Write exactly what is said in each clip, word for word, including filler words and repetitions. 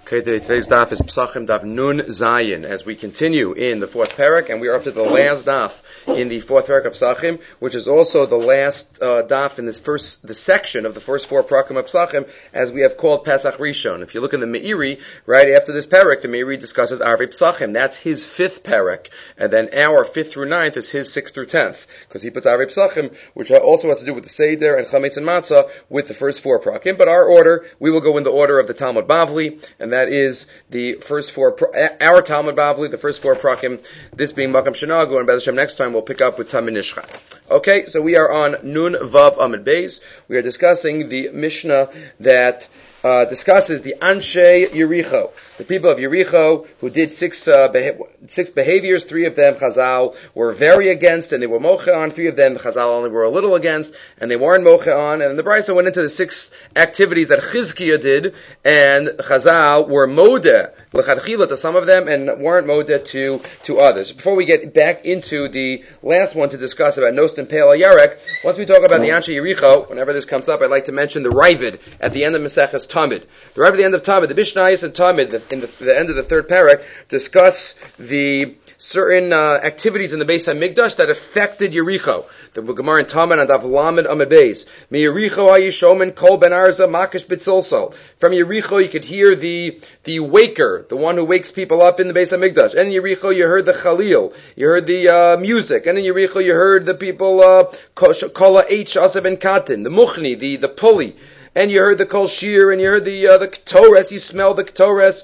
Okay, today, today's daf is Pesachim daf Nun Zayin, as we continue in the fourth parak, and we are up to the last daf in the fourth parak of Pesachim, which is also the last uh, daf in this first, the section of the first four parakim of Pesachim, as we have called Pesach Rishon. If you look in the Meiri, right after this parak, the Meiri discusses Arvei Pesachim. That's his fifth parak, and then our fifth through ninth is his sixth through tenth, because he puts Arvei Pesachim, which also has to do with the Seder and Chametz and Matzah, with the first four parakim. But our order, we will go in the order of the Talmud Bavli, and that is the first four, our Talmud Bavli, the first four prakim, this being Makam Shenagu, and Bez Hashem next time we'll pick up with Tamid Nishcha. Okay, so we are on Nun Vav Amid Beis. We are discussing the Mishnah that uh, discusses the Anshe Yericho, the people of Yericho who did six uh, beha- six behaviors. Three of them Chazal were very against, and they were moche on. Three of them Chazal only were a little against, and they weren't moche on. And the Brisa went into the six activities that Chizkiah did, and Chazal were modeh l'chadchila to some of them, and weren't modeh to to others. Before we get back into the last one to discuss about Nostim Pe'el Yarek, once we talk about the Anshe Yericho, whenever this comes up, I'd like to mention the Ravid at the end of Maseches Tamid. The Ravid at the end of Tamid, the Mishnayos and Tamid, the, in the, the end of the third parak, discuss the certain uh, activities in the Beis HaMikdash that affected Yericho. The Gemara in Tamid and Daf Lamed Amid Beis. Mi Yericho hayishomen kol ben arza makish b'tzilsal. From Yericho you could hear the the waker, the one who wakes people up in the Beis HaMikdash. And in Yericho you heard the Chalil, you heard the uh, music. And in Yericho you heard the people uh, kol ha'eich asav and katin, the muchni, the the pulley. And you heard the kol shir, and you heard the uh, the ketores. You smell the ketores.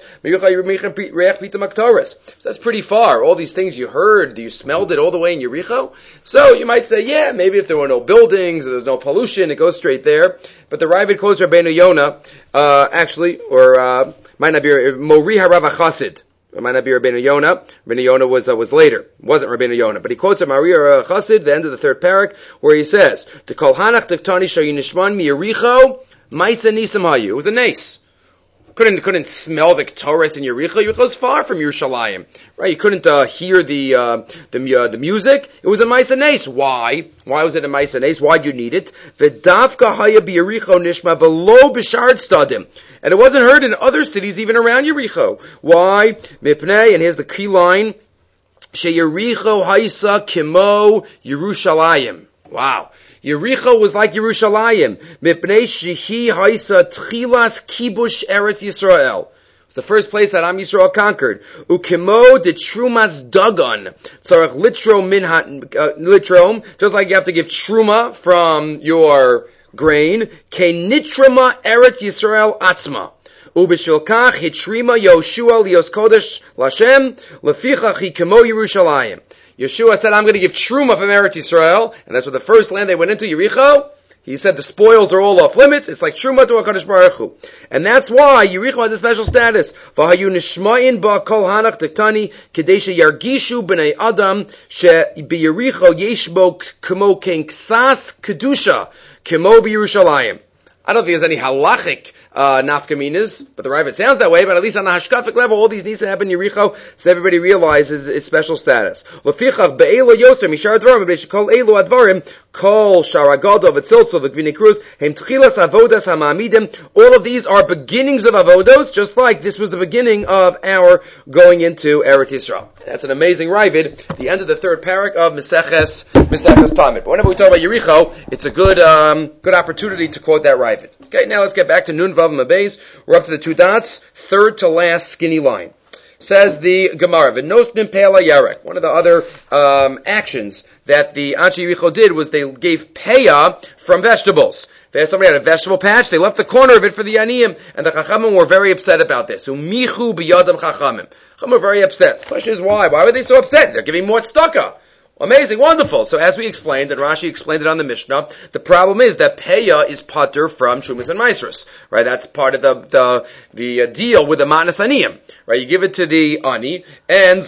So that's pretty far. All these things you heard, you smelled it all the way in Yericho. So you might say, yeah, maybe if there were no buildings, or there's no pollution, it goes straight there. But the Ravid quotes Rabbeinu Yonah, uh, actually, or uh, might not be Mori Harav Chassid. It might not be Rabbeinu Yonah. Rabbeinu Yonah was uh, was later. It wasn't Rabbeinu Yonah, but he quotes a Maria Chassid, the end of the third parak, where he says, "To kol hanach tektani shayinishman mi Yericho." Maisa Nisam Hayu. It was a nace. Couldn't couldn't smell the Ketores in Yericho. Yericho was far from Yerushalayim, right? You couldn't uh, hear the uh, the uh, the music. It was a Maisa Nace. Why? Why was it a Maisa Nace? Why did you need it? V'davka haya b'Yericho nishma v'lo b'shard stadim, and it wasn't heard in other cities even around Yericho. Why? Mipnei, and here's the key line: She Yericho haisa kimo Yerushalayim. Wow. Yericho was like Yerushalayim. Mipnei shehi haisa tchilas kibush Eretz Yisrael. It's the first place that Am Yisrael conquered. Ukimo de trumas dagon. Tzarech litrom minhat litrom. Just like you have to give truma from your grain. Ke nitrama Eretz Yisrael atzma. Ubishilkach hitrima Yoshua lios kodesh lashem. Lefichach hi kimo Yerushalayim. Yeshua said, I'm going to give truma from Eretz Yisrael, and that's what the first land they went into, Yericho. He said the spoils are all off limits. It's like truma to HaKadosh Baruch Hu. And that's why Yericho has a special status. V'hayu nishma'in ba kol hanach tektani kedei sheyargishu b'nei adam she b'Yericho yesh bo k'mo ken ksas kedusha k'mo b'Yerushalayim. I don't think there's any halachic uh, nafkaminas, but the Ravid sounds that way, but at least on a hashkafic level, all these needs to happen in Yericho, so everybody realizes its special status. Lefichach be'elo yoser mishar advarim, b'nei shekol elo advarim, kol sharagodo v'tziltzol v'gvini kruz, hem tchilas avodas hama'amidim. All of these are beginnings of avodos, just like this was the beginning of our going into Eretz Yisrael. That's an amazing Ravid, the end of the third parak of Maseches, Maseches Tamid. But whenever we talk about Yericho, it's a good, um, good opportunity to quote that Ravid. Okay, now let's get back to Nun Vav Mabeis. We're up to the two dots, third to last skinny line. Says the Gemara, V'nosnim Pe'el Yarek. One of the other um, actions that the Anshe Yericho did was they gave peah from vegetables. If somebody had a vegetable patch, they left the corner of it for the Yaniyim, and the Chachamim were very upset about this. Umichu b'yadam Chachamim. Chachamim were very upset. The question is why? Why were they so upset? They're giving more tzedakah. Amazing, wonderful. So as we explained, and Rashi explained it on the Mishnah, the problem is that peah is pater from Trumas and Maasros, right? That's part of the the the uh, deal with the Matnas Aniyim, right? You give it to the Ani, and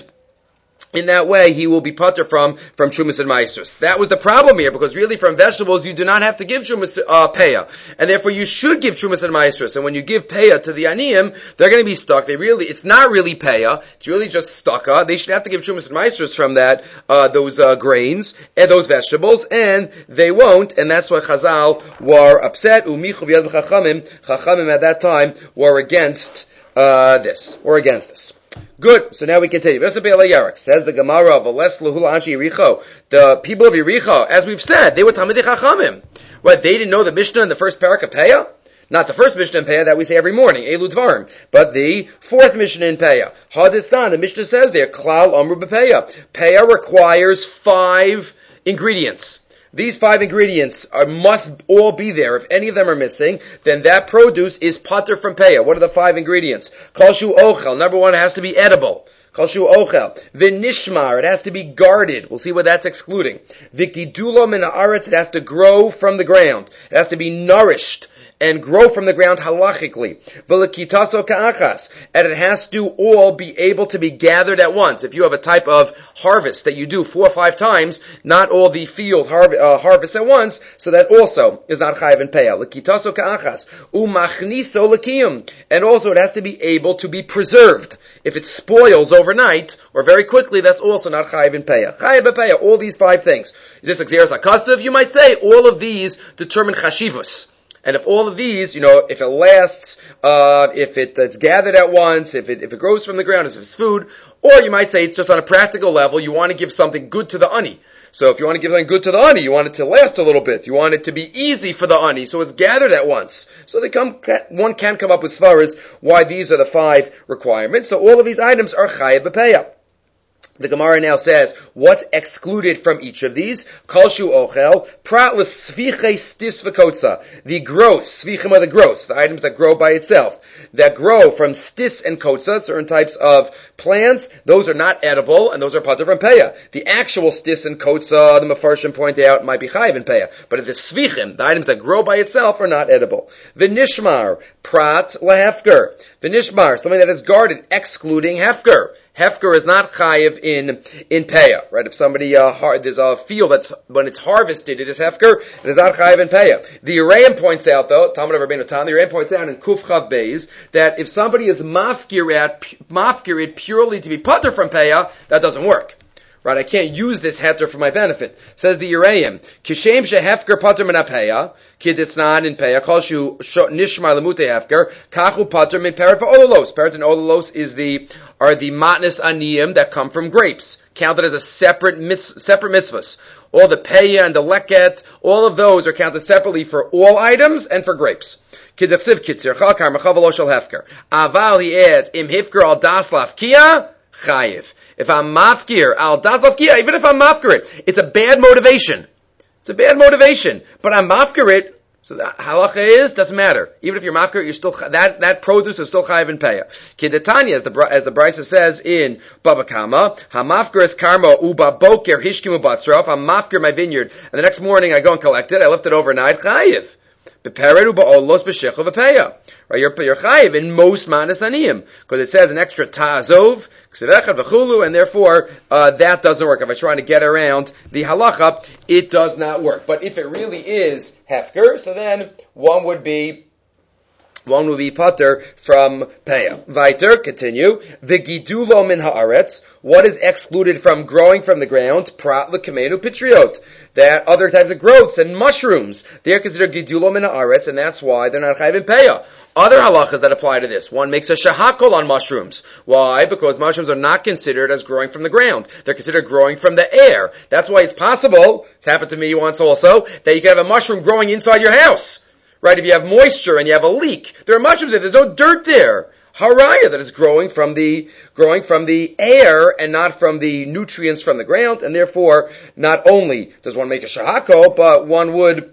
in that way, he will be pater from, from Trumas and Maasros. That was the problem here, because really from vegetables, you do not have to give Trumas, uh, peah. And therefore you should give Trumas and Maasros. And when you give peah to the Aniyim, they're going to be stuck. They really, it's not really peah. It's really just stucca. They should have to give Trumas and Maasros from that, uh, those, uh, grains, and those vegetables, and they won't, and that's why Chazal were upset. Umichu b'yad v'chachamim. Chachamim at that time were against uh, this, or against this. Good. So now we continue. Says the Gemara of the people of Yericho, as we've said, they were Talmidei Chachamim. What, they didn't know the Mishnah in the first parak of Peah? Not the first Mishnah in Peah that we say every morning, Elu Dvarim, but the fourth Mishnah in Peah. Hadistan, the Mishnah says there, Klal Amru B'Peah. Peah requires five ingredients. These five ingredients are, must all be there. If any of them are missing, then that produce is pater from Peah. What are the five ingredients? Kalshu Ochel. Number one, it has to be edible. Kalshu Ochel. V'nishmar. It has to be guarded. We'll see what that's excluding. V'gidulo min haaretz. It has to grow from the ground. It has to be nourished and grow from the ground halachically. V'lekitaso ka'achas. And it has to all be able to be gathered at once. If you have a type of harvest that you do four or five times, not all the field harv- uh, harvest at once, so that also is not chayav in peah. Lekitaso ka'achas. Umachniso lekiyum. And also it has to be able to be preserved. If it spoils overnight, or very quickly, that's also not chayav in peah. Chayav in peah, all these five things. Is this exeris hakasav? You might say all of these determine chashivus. And if all of these, you know, if it lasts, uh, if it, it's gathered at once, if it, if it grows from the ground, if it's food, or you might say it's just on a practical level, you want to give something good to the ani. So if you want to give something good to the ani, you want it to last a little bit. You want it to be easy for the ani, so it's gathered at once. So they come, one can come up with svaras why these are the five requirements. So all of these items are chayav b'peah. The Gemara now says, what's excluded from each of these? Kalshu ochel, prat l'sviche stis v'kotza. The growth, svichim are the growths, the items that grow by itself, that grow from stis and kotza, certain types of plants, those are not edible, and those are pater from peah. The actual stis and kotza, the Mefarshim point out, might be chayiv in peah. But the svichim, the items that grow by itself, are not edible. V'nishmar, prat l'hefker. V'nishmar, something that is guarded, excluding hefker. Hefker is not chayiv in in peah, right? If somebody uh, har- there's a field that's when it's harvested, it is hefker. It is not chayiv in peah. The Uraim points out, though, Talmud of Rabbeinu Tam, the Uraim points out in Kuf Chav Beis that if somebody is mafkir at mafkir it purely to be pater from peah, that doesn't work. Right? I can't use this heter for my benefit. Says the Uraim, Kishem shehefker pater min peah, kiditznan in peah, kalshu nishmar lemute hefker, kachu pater min perat v'ololos. Perat and ololos is the are the matnas aniyim that come from grapes, counted as a separate mis- separate mitzvahs. All the peah and the leket, all of those are counted separately for all items and for grapes. Kidachsiv kitzir chakar mechavalo shel hefker. Aval, he adds, im hefker al das lafkia chayiv. If I'm mafkir al das lafkia, even if I'm mafkir it, it's a bad motivation. It's a bad motivation, but I'm mafkir it. So the halacha is, doesn't matter. Even if you're mafkir, you're still, that, that produce is still chayiv in peah. Kidetanya, as the, as the Brisa says in Baba Kama, ha-mafkir es karma uba boker hishkimu batzrof, I'm mafkir my vineyard, and the next morning I go and collect it, I left it overnight, chayiv. Bepered uba olos b'shechel v'peah. Right, you're, you're chayiv in most manas aniyim, because it says an extra ta'azov, ksirechad v'chulu, and therefore, uh, that doesn't work. If I'm trying to get around the halacha, it does not work. But if it really is hefker, so then one would be, one would be pater from peah. Vayter, continue, v'gidulo min haaretz, what is excluded from growing from the ground? Prat l'kamenu pitriot. That other types of growths and mushrooms, they are considered gidulo min haaretz, and that's why they're not chayiv in peah. Other halachas that apply to this. One makes a shahakol on mushrooms. Why? Because mushrooms are not considered as growing from the ground. They're considered growing from the air. That's why it's possible, it's happened to me once also, that you can have a mushroom growing inside your house. Right? If you have moisture and you have a leak, there are mushrooms there, there's no dirt there. Haraya, that is growing from the, growing from the air and not from the nutrients from the ground, and therefore, not only does one make a shahako, but one would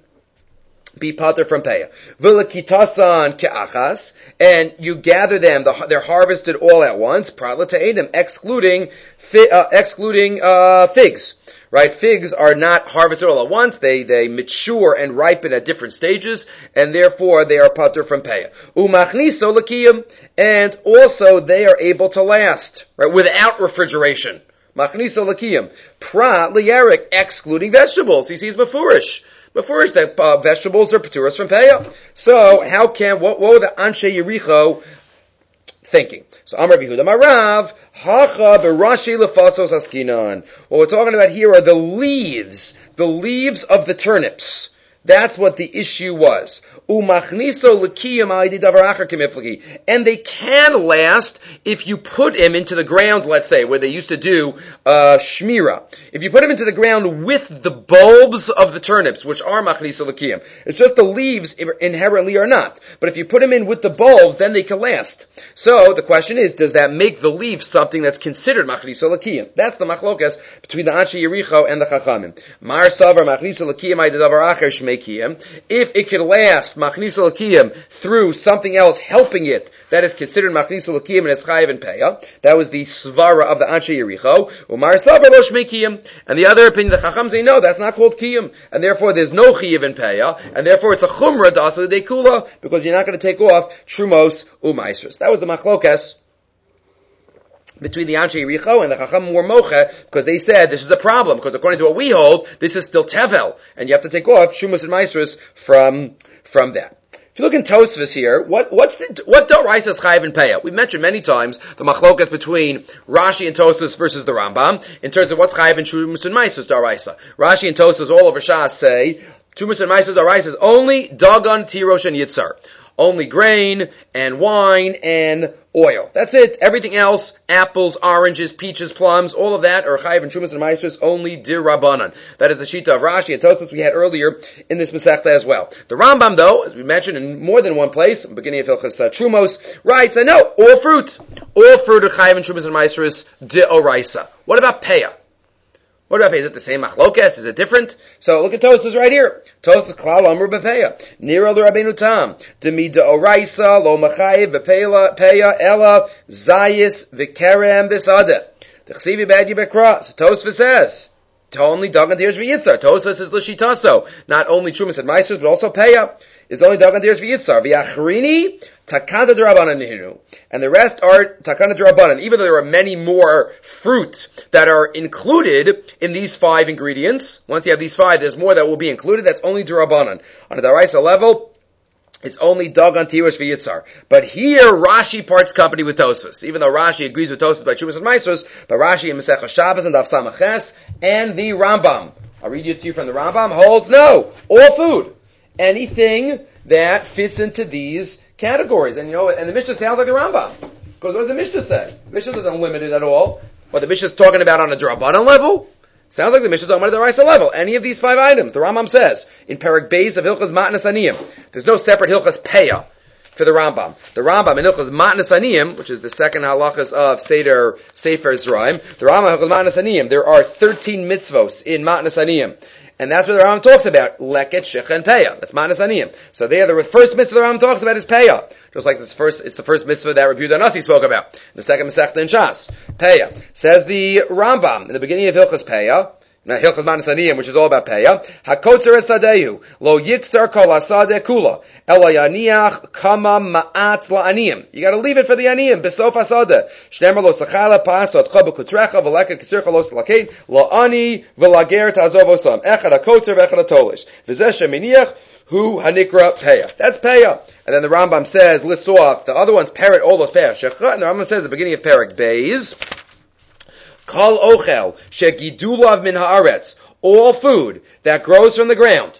be pater from peah. V'lekitasan ke'achas, and you gather them, the, they're harvested all at once, pratla ta'edim, excluding, fi, uh, excluding, uh, figs. Right? Figs are not harvested all at once. They, they mature and ripen at different stages, and therefore they are pater from peah. Umachniso l'kiyim, and also they are able to last, right? Without refrigeration. Machniso l'kiyim. Pra liyarik, excluding vegetables. He sees mefurish. Mefurish that uh, vegetables are paturas from peah. So how can, what, what were the Anshe Yericho thinking? So Amar Yehuda Marav, Hacha berashi lefasos askinan. What we're talking about here are the leaves, the leaves of the turnips. That's what the issue was. Umachniso l'kiyam alidei davar acher k'miflagi. And they can last if you put him into the ground, let's say, where they used to do uh, shmira. If you put him into the ground with the bulbs of the turnips, which are machniso l'kiyam. It's just the leaves inherently are not. But if you put them in with the bulbs, then they can last. So the question is, does that make the leaves something that's considered machniso l'kiyam? That's the machlokas between the Anshe Yericho and the Chachamim. Mar savar machniso l'kiyam alidei davar acher shmei kiyam. If it could last machniso l'kiyam through something else helping it, that is considered machniso l'kiyam and it's chayiv and peya. That was the svara of the Anshe Yericho. Umar savar lo shmei kiyam. And the other opinion, the Chacham say, no, that's not called kiyam. And therefore there's no chayiv and peya. And therefore it's a chumrah d'asal l'dei kula, because you're not going to take off trumos u'maisros. That was the machlokas between the Anshe Yericho and the Chacham were mocha, because they said this is a problem, because according to what we hold, this is still tevel, and you have to take off shumas and maisros from, from that. If you look in Tosfos here, what, what's the, what Doraisa is chayiv and peya? We've mentioned many times the machlokas between Rashi and Tosfos versus the Rambam, in terms of what's chayiv and shumas and maisros Doraisa. Rashi and Tosfos all over Shas say, shumas and maisros Doraisa is only dagan, tirosh, and yitzar. Only grain, and wine, and oil. That's it. Everything else, apples, oranges, peaches, plums, all of that are chayiv and shumas and maisros, only dir rabbanan. That is the shita of Rashi and Tosfos we had earlier in this Masechta as well. The Rambam, though, as we mentioned in more than one place, beginning of Hilchos uh, Trumos, writes that no, all fruit, all fruit are chayiv and shumas and maisros deoraisa. What about peya? What about peya? Is it the same machlokes? Is it different? So look at Tosfos right here. Tosfos klal amru b'peya. Nira l'Rabbeinu Tam. Demi deoraisa lo machayiv b'peya peya ela zayis v'kerem b'sadeh. The chsivi b'adi b'kra. So Tosfos says, only dagan dirs v'yitzar. Tosfos is l'shitaso. Not only trumas and maisros, but also peya is only dagan dirs v'yitzar. V'yachrini takana d'Rabbanan nihinu. And the rest are takana d'Rabbanan. Even though there are many more fruit that are included in these five ingredients. Once you have these five, there's more that will be included. That's only d'Rabbanan. On a d'Oraisa level, it's only dagan tirosh v'yitzar. But here, Rashi parts company with Tosfos. Even though Rashi agrees with Tosfos by Shumas and Maisros, but Rashi in Masechah Shabbos and Daf Samaches and the Rambam, I'll read it to you from the Rambam, holds no, all food, anything that fits into these categories. And you know, and the Mishnah sounds like the Rambam. Because what does the Mishnah say? The Mishnah doesn't limit it at all. What the Mishnah is talking about on a D'Rabbanan level? Sounds like the Mishnah is talking about a D'Oraisa level. Any of these five items, the Rambam says, in Perek Beis of Hilchos Matnas Aniyim, there's no separate Hilchos Peya for the Rambam. The Rambam in Hilchos Matnas Aniyim, which is the second halachas of Seder, Sefer Zraim, the Rambam in Hilchos Matnas Aniyim, there are thirteen mitzvos in Matnas Aniyim. And that's what the Rambam talks about. Leket, Shecha, and Peya. That's Matnas Aniyim. So there, the first mitzvah the Rambam talks about is Peya. Just like this first, it's the first mitzvah that Rabbi Yehuda Nasi spoke about. The second Masechta in Shas. Peya. Says the Rambam, in the beginning of Hilchos Peya, now Hilchos Matnas Aniyim, which is all about Peya, HaKotzer esadehu, lo yiksar kol asadeh kula, ela yaniach kama ma'at la'aniyim. You gotta leave it for the aniyim, besof asadeh. Shnemer lo sachala pasad chaba kutrecha, v'leka kisircha lo salakein, lo ani, v'lager ta'azov osam. Echad HaKotzer v'echad HaTolish. V'zeh sheminiach, hu hanikra Peya. That's Peya. And then the Rambam says, lists off, the other ones parrot all those Peya. Shecha, and the Rambam says at the beginning of Perek Beis, Kol ochel shegidulav min haaretz, all food that grows from the ground,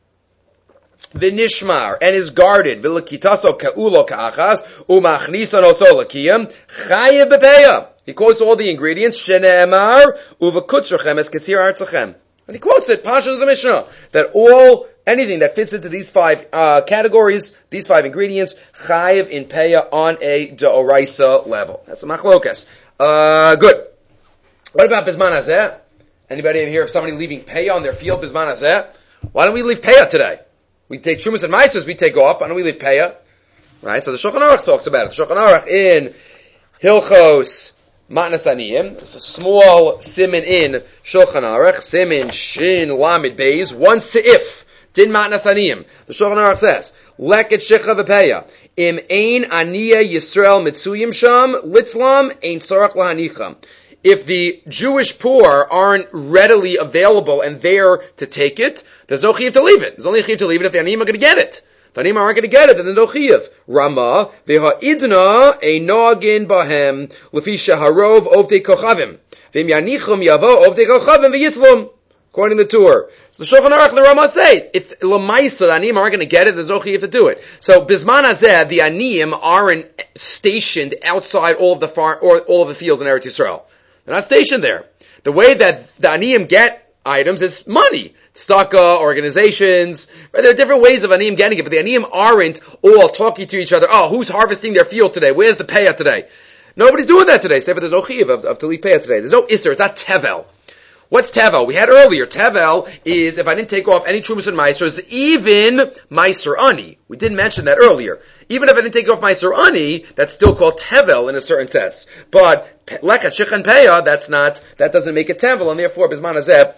v'nishmar, and is guarded, v'lekitaso ka'ulo ka'achas, u'machnisan oso l'kiyam, chayev b'peya. He quotes all the ingredients, shene'emar, u'v'kutzrachem es katzir artzachem. And he quotes it, Pasha of the Mishnah, that all, anything that fits into these five uh, categories, these five ingredients, chayev in peya on a d'oraisa level. That's a machlokas. Uh, good. What about Bizman Hazeh? Anybody ever hear of somebody leaving Peya on their field, Bizman Hazeh? Why don't we leave Peya today? We take Shumas and Maisros, we take off. Why don't we leave Peya? Right? So the Shulchan Aruch talks about it. The Shulchan Aruch in Hilchos Matnas Aniyim, a small siman in Shulchan Aruch, siman Shin Lamed Beis, one seif, din Matnas Aniyim. The Shulchan Aruch says, Leket Shecha v'Peya, im ein Aniya Yisrael mitzuyim sham, litzlam ein sorach lahanicham. If the Jewish poor aren't readily available and there to take it, there's no chiyuv to leave it. There's only a chiyuv to leave it if the aniyim are going to get it. If the aniyim aren't going to get it, then there's no chiyuv. Rama, v'ha'idna e'noagin bahem, lefi shaharov ovdei kochavim. V'im yanichum yavo ovdei kochavim v'yitlum. According to the Tur. So the Shulchan Aruch and the Rama say, if Lamaisa, the Aniyim aren't going to get it, there's no chiyuv to do it. So, Bisman Hazeh, the Aniyim aren't stationed outside all of the far, or all of the fields in Eretz Yisrael. They're not stationed there. The way that the Aniyim get items is money. Tzedakah, organizations, right? There are different ways of Aniyim getting it, but the Aniyim aren't all talking to each other, oh, who's harvesting their field today? Where's the payah today? Nobody's doing that today. So there's no chiyuv of, of Talit payah today. There's no Isser, it's not Tevel. What's Tevel? We had earlier, Tevel is if I didn't take off any Trumas and Maisers, even Maiser Ani. We didn't mention that earlier. Even if I didn't take off Maiser Ani, that's still called Tevel in a certain sense. But Lechat Shichan Peah, that's not, that doesn't make it Tevel, and therefore, Bisman Hazeh,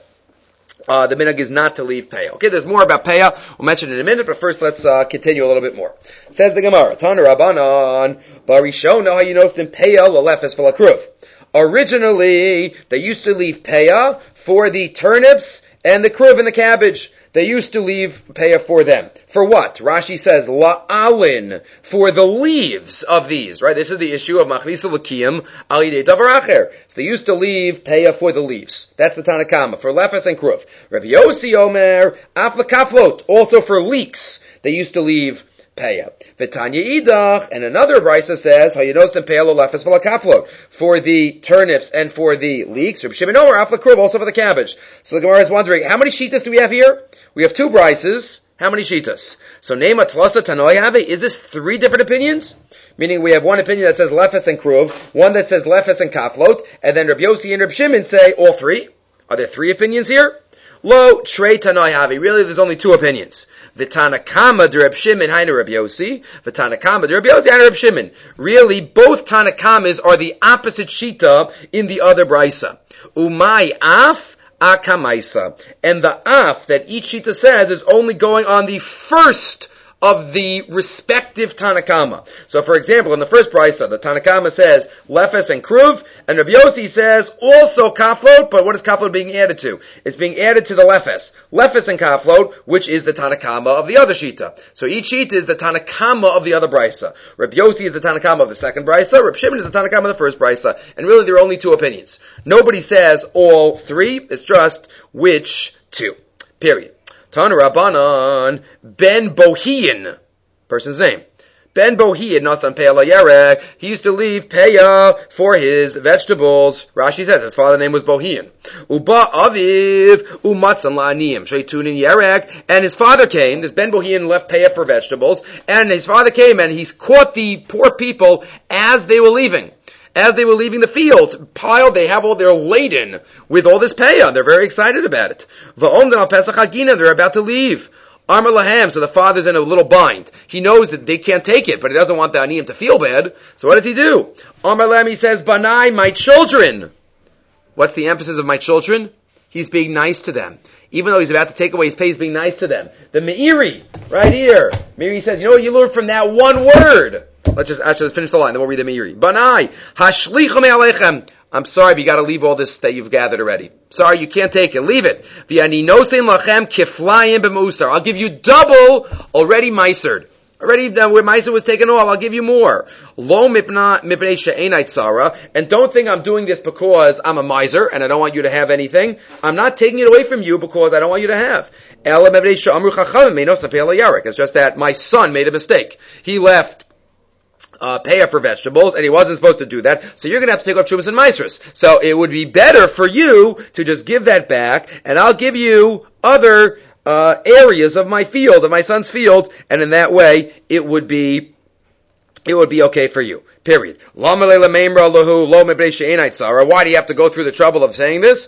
uh, the minhag is not to leave Peah. Okay, there's more about Peah. We'll mention it in a minute, but first let's uh, continue a little bit more. Says the Gemara, Tana Rabbanan, Barishon, how you know in Peah, Lalefes V'Lakruv. Originally, they used to leave payah for the turnips and the kruv and the cabbage. They used to leave payah for them. For what? Rashi says, la'alin, for the leaves of these, right? This is the issue of machnisa l'kiyim al yidei davar acher. So they used to leave payah for the leaves. That's the Tanakama, for lefes and kruv. Rabbi Yossi Omer, af l'kaflot, also for leeks, they used to leave payah. V'tanya idach, and another brisa says, hayanostem payah lo lefes v'lakaflot, for the turnips and for the leeks. Rabbi Shimon Omer, af l'kruv, also for the cabbage. So the Gemara is wondering, how many shitas do we have here? We have two brises. How many shitas? So Neima Tlasa Tanoi Have, is this three different opinions? Meaning we have one opinion that says lefes and kruv, one that says lefes and kaflot, and then Rabbi Yossi and Rabbi Shimon say all three. Are there three opinions here? Lo Trei Tanoi Have. Really, there's only two opinions. V'Tanakama de Reb Shimon hainu Reb Yossi. V'Tanakama de Reb Yossi hainu Reb Shimon. Really, both Tanakamas are the opposite shita in the other brisa. Umay af akamaisa. And the af that each shita says is only going on the first of the respective Tanakama. So, for example, in the first brisa, the Tanakama says lefes and kruv, and Rabbi Yossi says also kaflot, but what is kaflot being added to? It's being added to the lefes. Lefes and kaflot, which is the Tanakama of the other shita. So each shita is the Tanakama of the other brisa. Rabbi Yossi is the Tanakama of the second brisa, Rabbi Shimon is the Tanakama of the first brisa, and really there are only two opinions. Nobody says all three, it's just which two. Period. Tana Rabbanan, Ben Bohian, person's name. Ben Bohian, Nasan Peah Layerek, he used to leave Peah for his vegetables. Rashi says his father's name was Bohian. Uba Aviv, Umatzan La'aniyim, Sheitunin Yerek, and his father came, this Ben Bohian left Peah for vegetables, and his father came and he's caught the poor people as they were leaving. As they were leaving the field, piled, they have all, they're laden with all this payah. They're very excited about it. Va'omdan al Pesach Hagina, they're about to leave. Amar lahem, so the father's in a little bind. He knows that they can't take it, but he doesn't want the aniyim to feel bad. So what does he do? Amar lahem, he says, Banai, my children. What's the emphasis of my children? He's being nice to them. Even though he's about to take away his pay, he's being nice to them. The Meiri, right here. Meiri says, you know what you learned from that one word? Let's just actually let's finish the line, then we'll read the Meiri. Banai, hashlichum aleichem. I'm sorry, but you gotta leave all this that you've gathered already. Sorry, you can't take it. Leave it. V'ani nosein lachem kiflayim b'musar. I'll give you double already meisered. Already, uh, where Meiser was taken off, I'll give you more. Lo mipnei she'enai tzara. And don't think I'm doing this because I'm a miser and I don't want you to have anything. I'm not taking it away from you because I don't want you to have. It's just that my son made a mistake. He left Uh, payah for vegetables, and he wasn't supposed to do that, so you're going to have to take off Trumas and Maasros. So it would be better for you to just give that back, and I'll give you other uh, areas of my field, of my son's field, and in that way, it would be, it would be okay for you. Period. Why do you have to go through the trouble of saying this?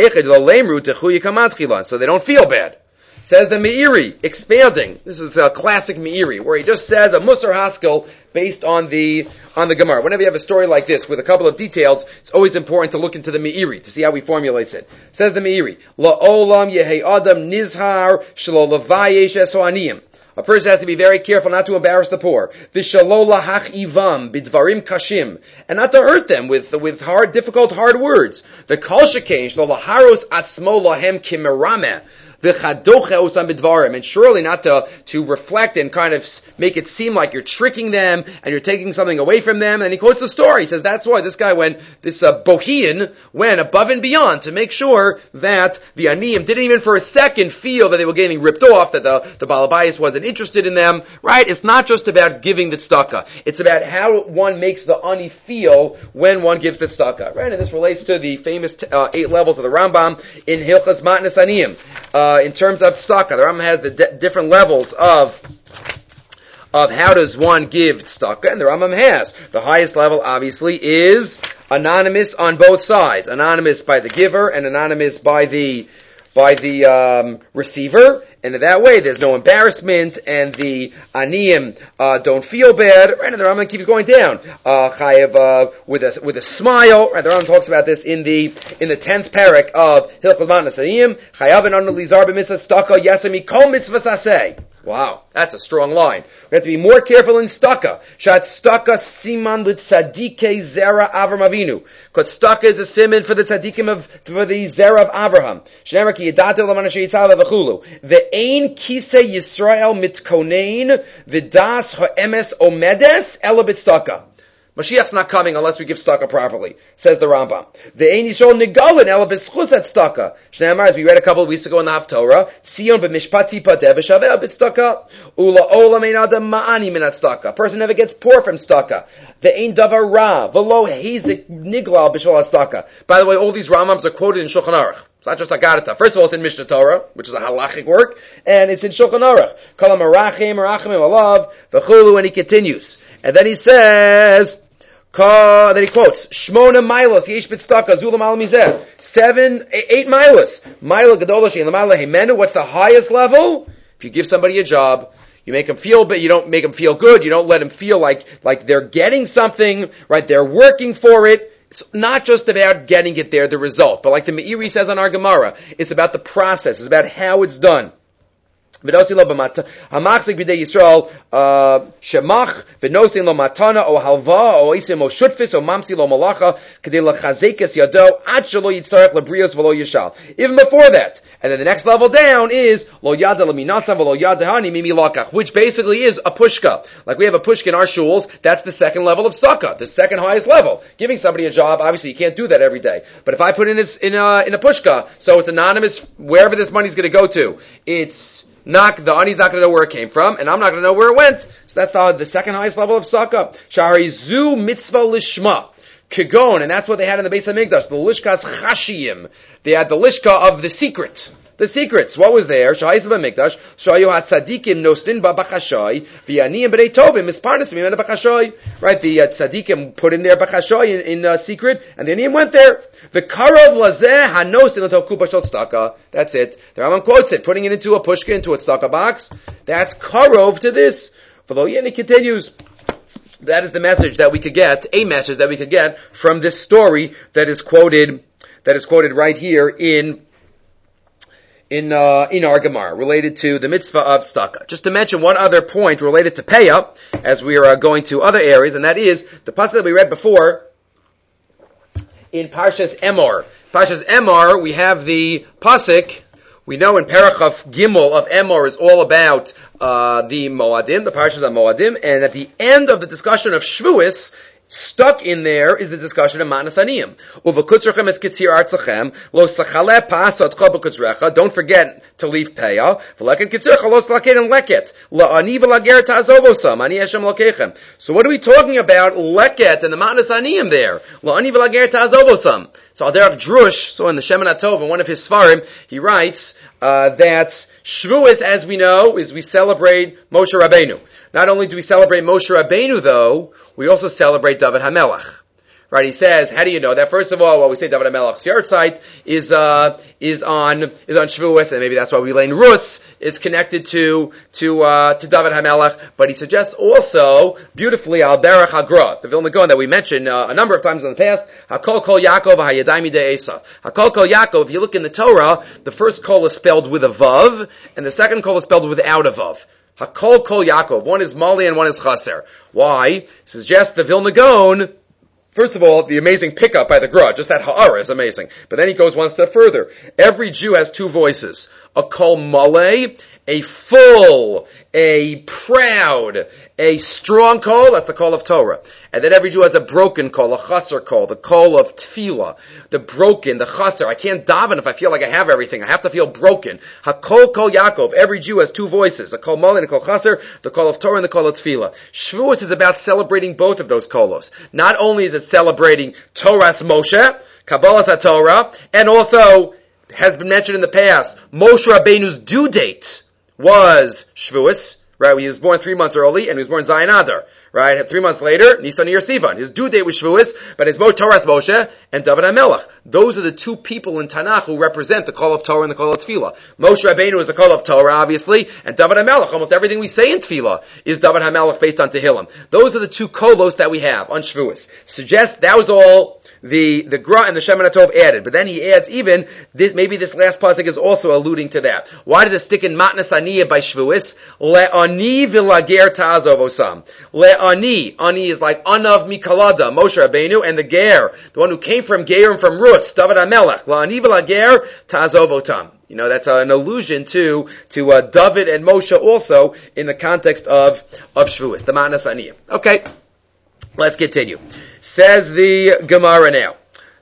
So they don't feel bad. Says the Meiri, expanding. This is a classic Meiri, where he just says a Musar Haskell based on the on the Gemara. Whenever you have a story like this with a couple of details, it's always important to look into the Meiri to see how he formulates it. Says the Meiri, La'olam yehi adam nizhar shelo levayesh esoaniyim. A person has to be very careful not to embarrass the poor. V'shelo lahachivam bidvarim kashim, and not to hurt them with with hard, difficult, hard words. The kol shekein shelo laharos atzmo lahem kimerameh. and surely not to, to reflect and kind of make it seem like you're tricking them and you're taking something away from them. And he quotes the story. He says that's why this guy went, this uh, Bohian went above and beyond to make sure that the Aniyim didn't even for a second feel that they were getting ripped off, that the, the Balabayas wasn't interested in them, right? It's not just about giving the tzedakah. It's about how one makes the ani feel when one gives the tzedakah, right? And this relates to the famous uh, eight levels of the Rambam in Hilchas Matnas Aniyim. Uh, in terms of tzedakah, the Rambam has the de- different levels of of how does one give tzedakah, and the Rambam has. The highest level, obviously, is anonymous on both sides. Anonymous by the giver and anonymous by the by the um, receiver. And in that way, there's no embarrassment, and the aniyim uh, don't feel bad. Right, and the Rambam keeps going down. Uh, chayev uh, with a with a smile. Right, the Rambam talks about this in the in the tenth parak of Hilchos Matnas Aniyim. Chayav and anu lizar b'mitzvah staka yasami kol mitzvah saseh. Wow, that's a strong line. We have to be more careful in staka. Shat staka siman l'tzadike zera Avram Avinu. Because staka is a siman for the tzadikim of, for the zera of Avraham. Shneimar ki yidatu l'man asher yitzal v'chulu. Ve'ein kisei Yisrael mitkonein v'das ha'emes omedes ela b'tzedakah. Mashiach's not coming unless we give tzedakah properly, says the Rambam. Ve'ein Yisrael nigalin ela b'schus at tzedakah. Shneimar, as we read a couple of weeks ago in the Haftorah, Tzion b'mishpat tipateh v'shaveh b'tzedakah. Ula olam ein adam ma'ani min tzedakah. A person never gets poor from tzedakah. Ve'ein davar ra v'lo hizik niglal b'shval tzedakah. By the way, all these Rambams are quoted in Shulchan Aruch. It's not just Agarata. First of all, it's in Mishnah Torah, which is a halachic work, and it's in Shulchan Aruch. Kol ha'marachim, marachim alav, v'chulu, and he continues. And then he says, Ka, then he quotes, Shmona milos, yesh b'tzedakah, zulam al mizeh. Seven, eight milos. Milo gadola she'en l'mala hemenu. What's the highest level? If you give somebody a job, you make them feel, but you don't make them feel good. You don't let them feel like, like they're getting something, right? They're working for it. It's not just about getting it there, the result. But like the Meiri says on our Gemara, it's about the process. It's about how it's done. V'nosin lo hamachzik b'dei Yisrael shemach v'nosin lo matana o halva o isim o shutfis o mamsi lo malacha k'dei lachazek es yado ad shelo yitzarech lebrios v'lo yishal. Even before that. And then the next level down is lo yada leminasav v'lo yada hani mimi lakach, which basically is a pushka. Like we have a pushka in our shuls, that's the second level of tzedakah, the second highest level. Giving somebody a job, obviously you can't do that every day. But if I put in a, in a, in a pushka, so it's anonymous wherever this money's going to go to, it's Not, the ani's not going to know where it came from, and I'm not going to know where it went. So that's the, the second highest level of tzedakah. Shari zu mitzvah lishma. Kigon, and that's what they had in the Beis HaMikdash, the lishkas chashiyim. They had the lishka of the secret. The secrets. What was there? Shahayis HaMikdash, shayu ha-tzadikim nostin ba-bachashoy, v'yaniyim b'nei tovim, misparnasim imena bachashoy. Right, the uh, tzadikim put in their bachashoy in, in uh, secret, and the yaniyim went there. V'karov lazeh hanosin l'toku b'shot tzedakah. That's it. The Rambam quotes it, putting it into a pushka, into a tzedakah box. That's karov to this. V'lo yeni continues. That is the message that we could get, a message that we could get from this story that is quoted, that is quoted right here in in uh, in our Gemara, related to the mitzvah of tzedakah. Just to mention one other point related to payah, as we are uh, going to other areas, and that is the pasuk that we read before in Parshas Emor. Parshas Emor, we have the pasuk. We know in Parachaf Gimel of Emor is all about uh, the Moadim, the Parshas of Moadim, and at the end of the discussion of Shvuos, stuck in there is the discussion of Matnas Aniyim. Uvakutzrechem es kitzir artzachem, lo sachale pasotcha b'kutzrecha, don't forget to leave payah, v'leket kitzircha lo slaket and leket, la'ani v'lager ta'azovosam, ani Hashem lokechem. So what are we talking about, leket and the Matnas Aniyim there? La'ani v'lager ta'azovosam. So Alderach Drush, so in the Shemen HaTov, in one of his Svarim, he writes uh, that Shvuos, as we know, is we celebrate Moshe Rabbeinu. Not only do we celebrate Moshe Rabbeinu, though, we also celebrate David HaMelech. Right? He says, how do you know that? First of all, well, we say David HaMelech's yahrzeit is uh, is on is on Shavuos, and maybe that's why we learn Rus is connected to to uh, to David HaMelech. But he suggests also beautifully Al Derech Hagra, the Vilna Gaon that we mentioned uh, a number of times in the past. Hakol Kol Yaakov Hayadai Midei Esav. Hakol Kol Yaakov. If you look in the Torah, the first kol is spelled with a vav, and the second kol is spelled without a vav. Hakol Kol Yaakov. One is Mali and one is Chaser. Why? Suggests the Vilna Gaon First of all, the amazing pickup by the Gra, just that ha'ara is amazing. But then he goes one step further. Every Jew has two voices. A kol maleh, a full, a proud, a strong call, that's the call of Torah. And then every Jew has a broken call, a chaser call, the call of tefillah, the broken, the chaser. I can't daven if I feel like I have everything. I have to feel broken. Hakol kol Yaakov. Every Jew has two voices, a kol maleh and a kol chaser, the call of Torah and the call of tefillah. Shavuos is about celebrating both of those kolos. Not only is it celebrating Torah's Moshe, Kabbalah's HaTorah, and also has been mentioned in the past, Moshe Rabbeinu's due date was Shavuos, right? He was born three months early, and he was born Zayin Adar, right? Three months later, Nisan Iyar Sivan. His due date was Shavuos, but his Torah's Moshe and David HaMelech. Those are the two people in Tanakh who represent the call of Torah and the call of Tefillah. Moshe Rabbeinu is the call of Torah, obviously, and David HaMelech. Almost everything we say in Tefillah is David HaMelech based on Tehillim. Those are the two kolos that we have on Shavuos. Suggest that was all the the Gra and the Shemin HaTov added, but then he adds even this. Maybe this last pasuk is also alluding to that. Why did it stick in Matnas Aniyah by Shavuos? Le'ani v'lager ta'azov osam. Le'ani, ani is like anav mikalada, Moshe Rabbeinu, and the ger, the one who came from Ger and from Rus, David HaMelech. Le'ani v'lager ta'azov otam. You know, that's an allusion to to uh, David and Moshe also in the context of of Shavuos, the Matnas Aniyah. Okay, let's continue. Says the Gemara now.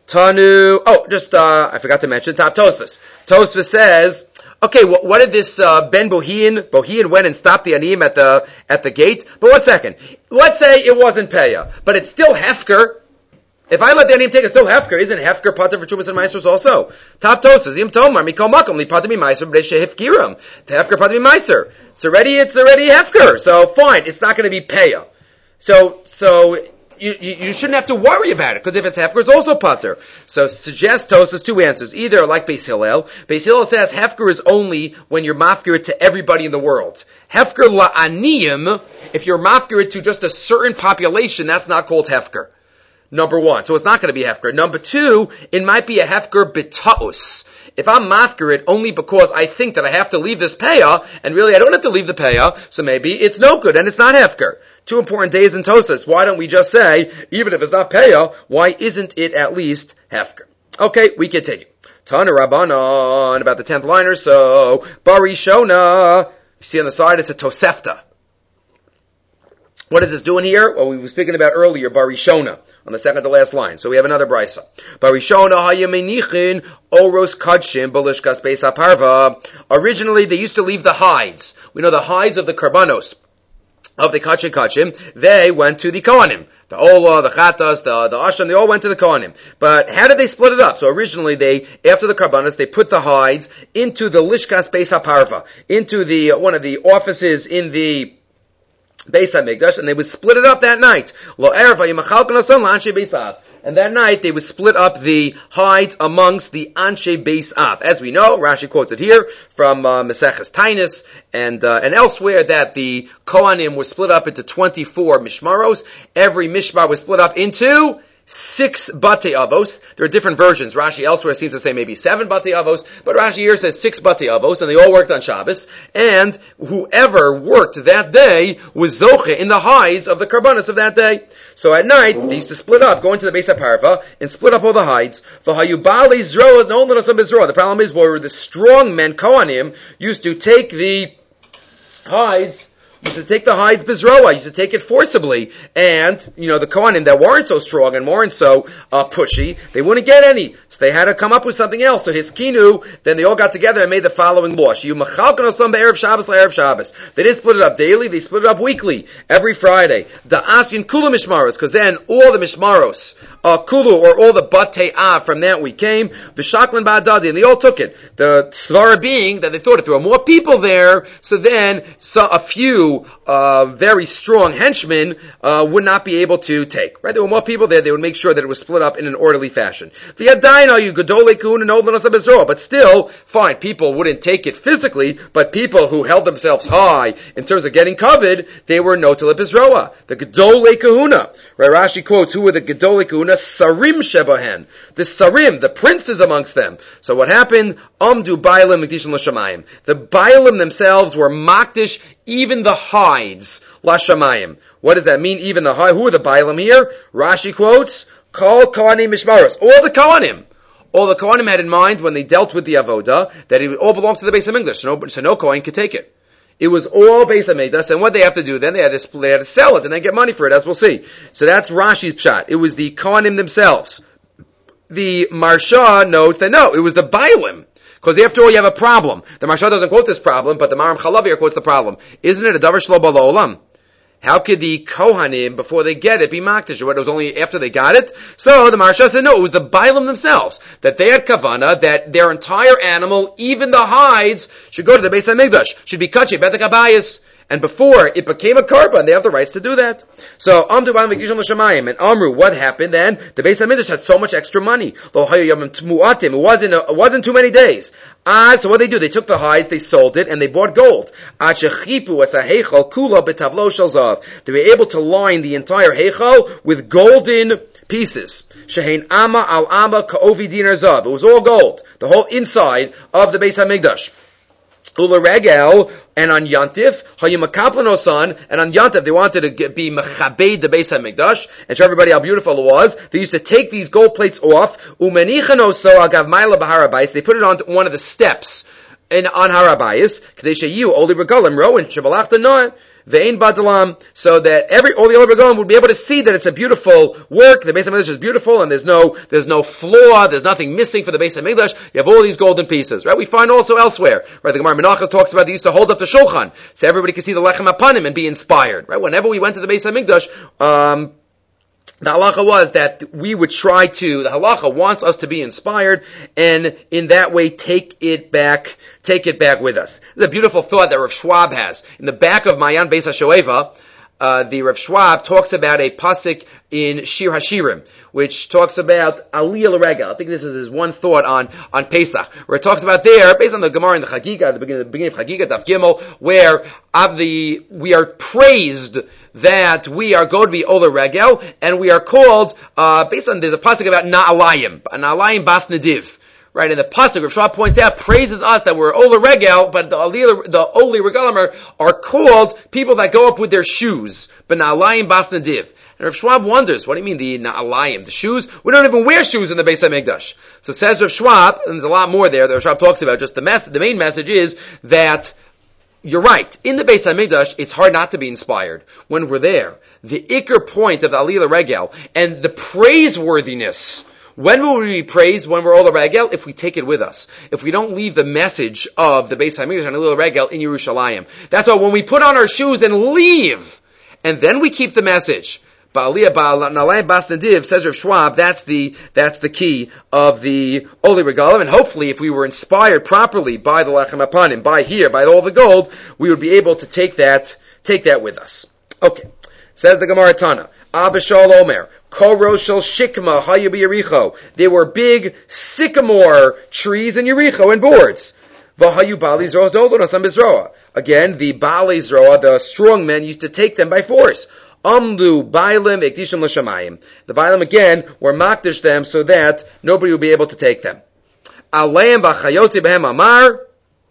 Tanu, oh, just, uh, I forgot to mention, Top Tosfos. Tosfos says, okay, what, what did this, uh, Ben Bohian, Bohian went and stopped the Aniyim at the, at the gate? But one second. Let's say it wasn't Peah, but it's still Hefker. If I let the Aniyim take it, still Hefker. Isn't Hefker Pater for Trumas and Meisers also? Top Tosfos, Yim Tomar, Mikol Makom, Li Pater Mi Meiser, B'nei Shehifkiram. To Hefker Pater Mi Meiser. It's already, it's already Hefker. So fine, it's not going to be Peah. So, so, You, you, you shouldn't have to worry about it, because if it's Hefker, it's also Pater. So suggest Tosfos two answers. Either like Beis Hillel. Beis Hillel says Hefker is only when you're mafkir it to everybody in the world. Hefker la'aniyim, if you're mafkir it to just a certain population, that's not called Hefker. Number one. So it's not going to be Hefker. Number two, it might be a Hefker b'ta'us. If I'm mafkir it only because I think that I have to leave this payah, and really I don't have to leave the payah, so maybe it's no good and it's not Hefker. Two important days in Tosas. Why don't we just say, even if it's not payah, why isn't it at least Hefker? Okay, we continue. Tana Rabbanon, about the tenth line or so. Barishona. You see on the side, it's a Tosefta. What is this doing here? Well, we were speaking about earlier, Barishona, on the second to last line. So we have another brisa. Barishona hayamenichin oros kadshim balishkas beis haparva. Originally, they used to leave the hides. We know the hides of the karbanos, of the kachim kachim, they went to the Kohanim. The Ola, the Chatas, the, the Asham, they all went to the Kohanim. But how did they split it up? So originally they, after the Karbanos, they put the hides into the Lishkas Beis HaParva, into the, one of the offices in the Beis HaMikdash, and they would split it up that night. Lo erva yimachal k'nason la'anshe Beis Av. And that night, they would split up the hides amongst the Anshe Beis Av. As we know, Rashi quotes it here from uh, Maseches Tainus and uh, and elsewhere that the Kohanim were split up into twenty-four mishmaros. Every mishmar was split up into six Batei Avos. There are different versions. Rashi elsewhere seems to say maybe seven Batei Avos, but Rashi here says six Batei Avos, and they all worked on Shabbos. And whoever worked that day was Zoche in the hides of the Karbanos of that day. So at night, they used to split up, go into the Beis HaParva, and split up all the hides. The problem is, where the strong men, Kohanim, used to take the hides, used to take the hides bizroa, used to take it forcibly, and, you know, the Kohanim that weren't so strong and weren't so uh, pushy, they wouldn't get any. So they had to come up with something else. So Hiskinu, then they all got together and made the following law. They didn't split it up daily, they split it up weekly, every Friday. The Asyin Kula Mishmaros, because then all the Mishmaros, uh, Kulu, or all the Batei Av from that week came, V'shaklan Ba'adadi, and they all took it. The Svara being that they thought if there were more people there, so then so a few Uh, very strong henchmen uh, would not be able to take. Right? There were more people there. They would make sure that it was split up in an orderly fashion. But still, fine, people wouldn't take it physically, but people who held themselves high in terms of getting covered, they were notel bizroa. The Gedolei Kahuna. Right? Rashi quotes, who were the Gedolei Kahuna? Sarim Shebahen. The Sarim, the princes amongst them. So what happened? Amdu Bailim Mikdishim L'Shamayim. The Bailim themselves were makdish, even the hides, Lashamayim. What does that mean, even the hide? Who are the Bailim here? Rashi quotes, Kol Kohanim Mishmaros. All the Kohanim. All the Kohanim had in mind when they dealt with the Avodah that it all belongs to the Beis HaMikdash, so no, so no Kohen could take it. It was all Beis HaMikdash, and what they have to do then, they had, to, they had to sell it and then get money for it, as we'll see. So that's Rashi's pshat. It was the Kohanim themselves. The Marsha notes that no, it was the Bailim. Because after all, you have a problem. The Marsha doesn't quote this problem, but the Maram Chalav quotes the problem. Isn't it a davar shelo ba la'olam? How could the Kohanim, before they get it, be makdish? It was only after they got it? So the Marsha said, no, it was the Bailim themselves, that they had kavana, that their entire animal, even the hides, should go to the Beis HaMikdash, should be kachi, betek abayis. And before it became a korban, they have the rights to do that. So, Amdu Ba'am V'Gishon L'Shamayim, and Amru, what happened then? The Beis HaMikdash had so much extra money. Lo hayu yomim t'mu'atim, it wasn't, it wasn't too many days. Ah, so what they do? They took the hides, they sold it, and they bought gold. Ad shechipu es ha'heichal kula b'tavlo shel zav. They were able to line the entire heichal with golden pieces. Shehein ama al ama ka'ovi dinar zav. It was all gold. The whole inside of the Beis HaMikdash. Ula regel, and on Yantif, Hayumakaplan and on Yantif, they wanted to get, be Mechabed the Beis HaMikdash, and show everybody how beautiful it was. They used to take these gold plates off, Umenichan oso agav Maila b'Harabayis, they put it on one of the steps in, on Harabayis, Kadesha Yu, Oli Regalim, Rowan, Shabalachta Noah, Ve'in Badalam, so that every, all the Oli Regalim would be able to see that it's a beautiful work, the Beis HaMikdash is beautiful, and there's no, there's no flaw, there's nothing missing for the Beis HaMikdash, you have all these golden pieces, right? We find also elsewhere, right? The Gemara Menachos talks about they used to hold up the Shulchan, so everybody could see the Lechem Apanim and be inspired, right? Whenever we went to the Beis HaMikdash, um, the halacha was that we would try to, the halacha wants us to be inspired, and in that way take it back, take it back with us. There's a beautiful thought that Rav Schwab has. In the back of Mayan Beis HaShoeva, uh, the Rav Schwab talks about a pasuk in Shir Hashirim, which talks about Aliyah L'Regel. I think this is his one thought on, on Pesach, where it talks about there, based on the Gemara in the Chagiga, at the beginning, the beginning of Chagiga, Daf Gimel, where of the, we are praised that we are going to be Ola Regel, and we are called, uh, based on, there's a pasuk about Na'alayim, Na'alayim Bas Nediv. Right, and the pasuk, Rav Shua points out, praises us that we're Ola Regel, but the Aliyah, the Oli Regalim are, are called people that go up with their shoes, but Na'alayim Bas Nediv. And Rav Schwab wonders, what do you mean the Na'alayim, the shoes? We don't even wear shoes in the Beis HaMikdash. So says Rav Schwab, and there's a lot more there that Rav Schwab talks about, just the mess, the main message is that you're right. In the Beis HaMikdash, it's hard not to be inspired when we're there. The Iker point of the Aliyah Regel and the praiseworthiness. When will we be praised? When we're all the Regel? If we take it with us. If we don't leave the message of the Beis HaMikdash and Aliyah Regel in Yerushalayim. That's why when we put on our shoes and leave, and then we keep the message. Ba'aliyah Ba'alayim Bas Nediv, says Rav Schwab, that's the, that's the key of the Oli Regalim, and hopefully if we were inspired properly by the Lechem Apanim, by here, by all the gold, we would be able to take that, take that with us. Okay. Says the Gemara Tana, Abba Shal Omer, Koro Shel Shikma Hayu B'Yericho. There were big sycamore trees in Yericho and boards. V'hayu Bali Zroa Doldon Asam Bizroa. Again, the Bali Zroa, the strong men, used to take them by force. Amdu Bailim Ekdishim L'Shamayim. The Bailim again were makdish them so that nobody would be able to take them. Aleim B'Chayotzi B'Hem Amar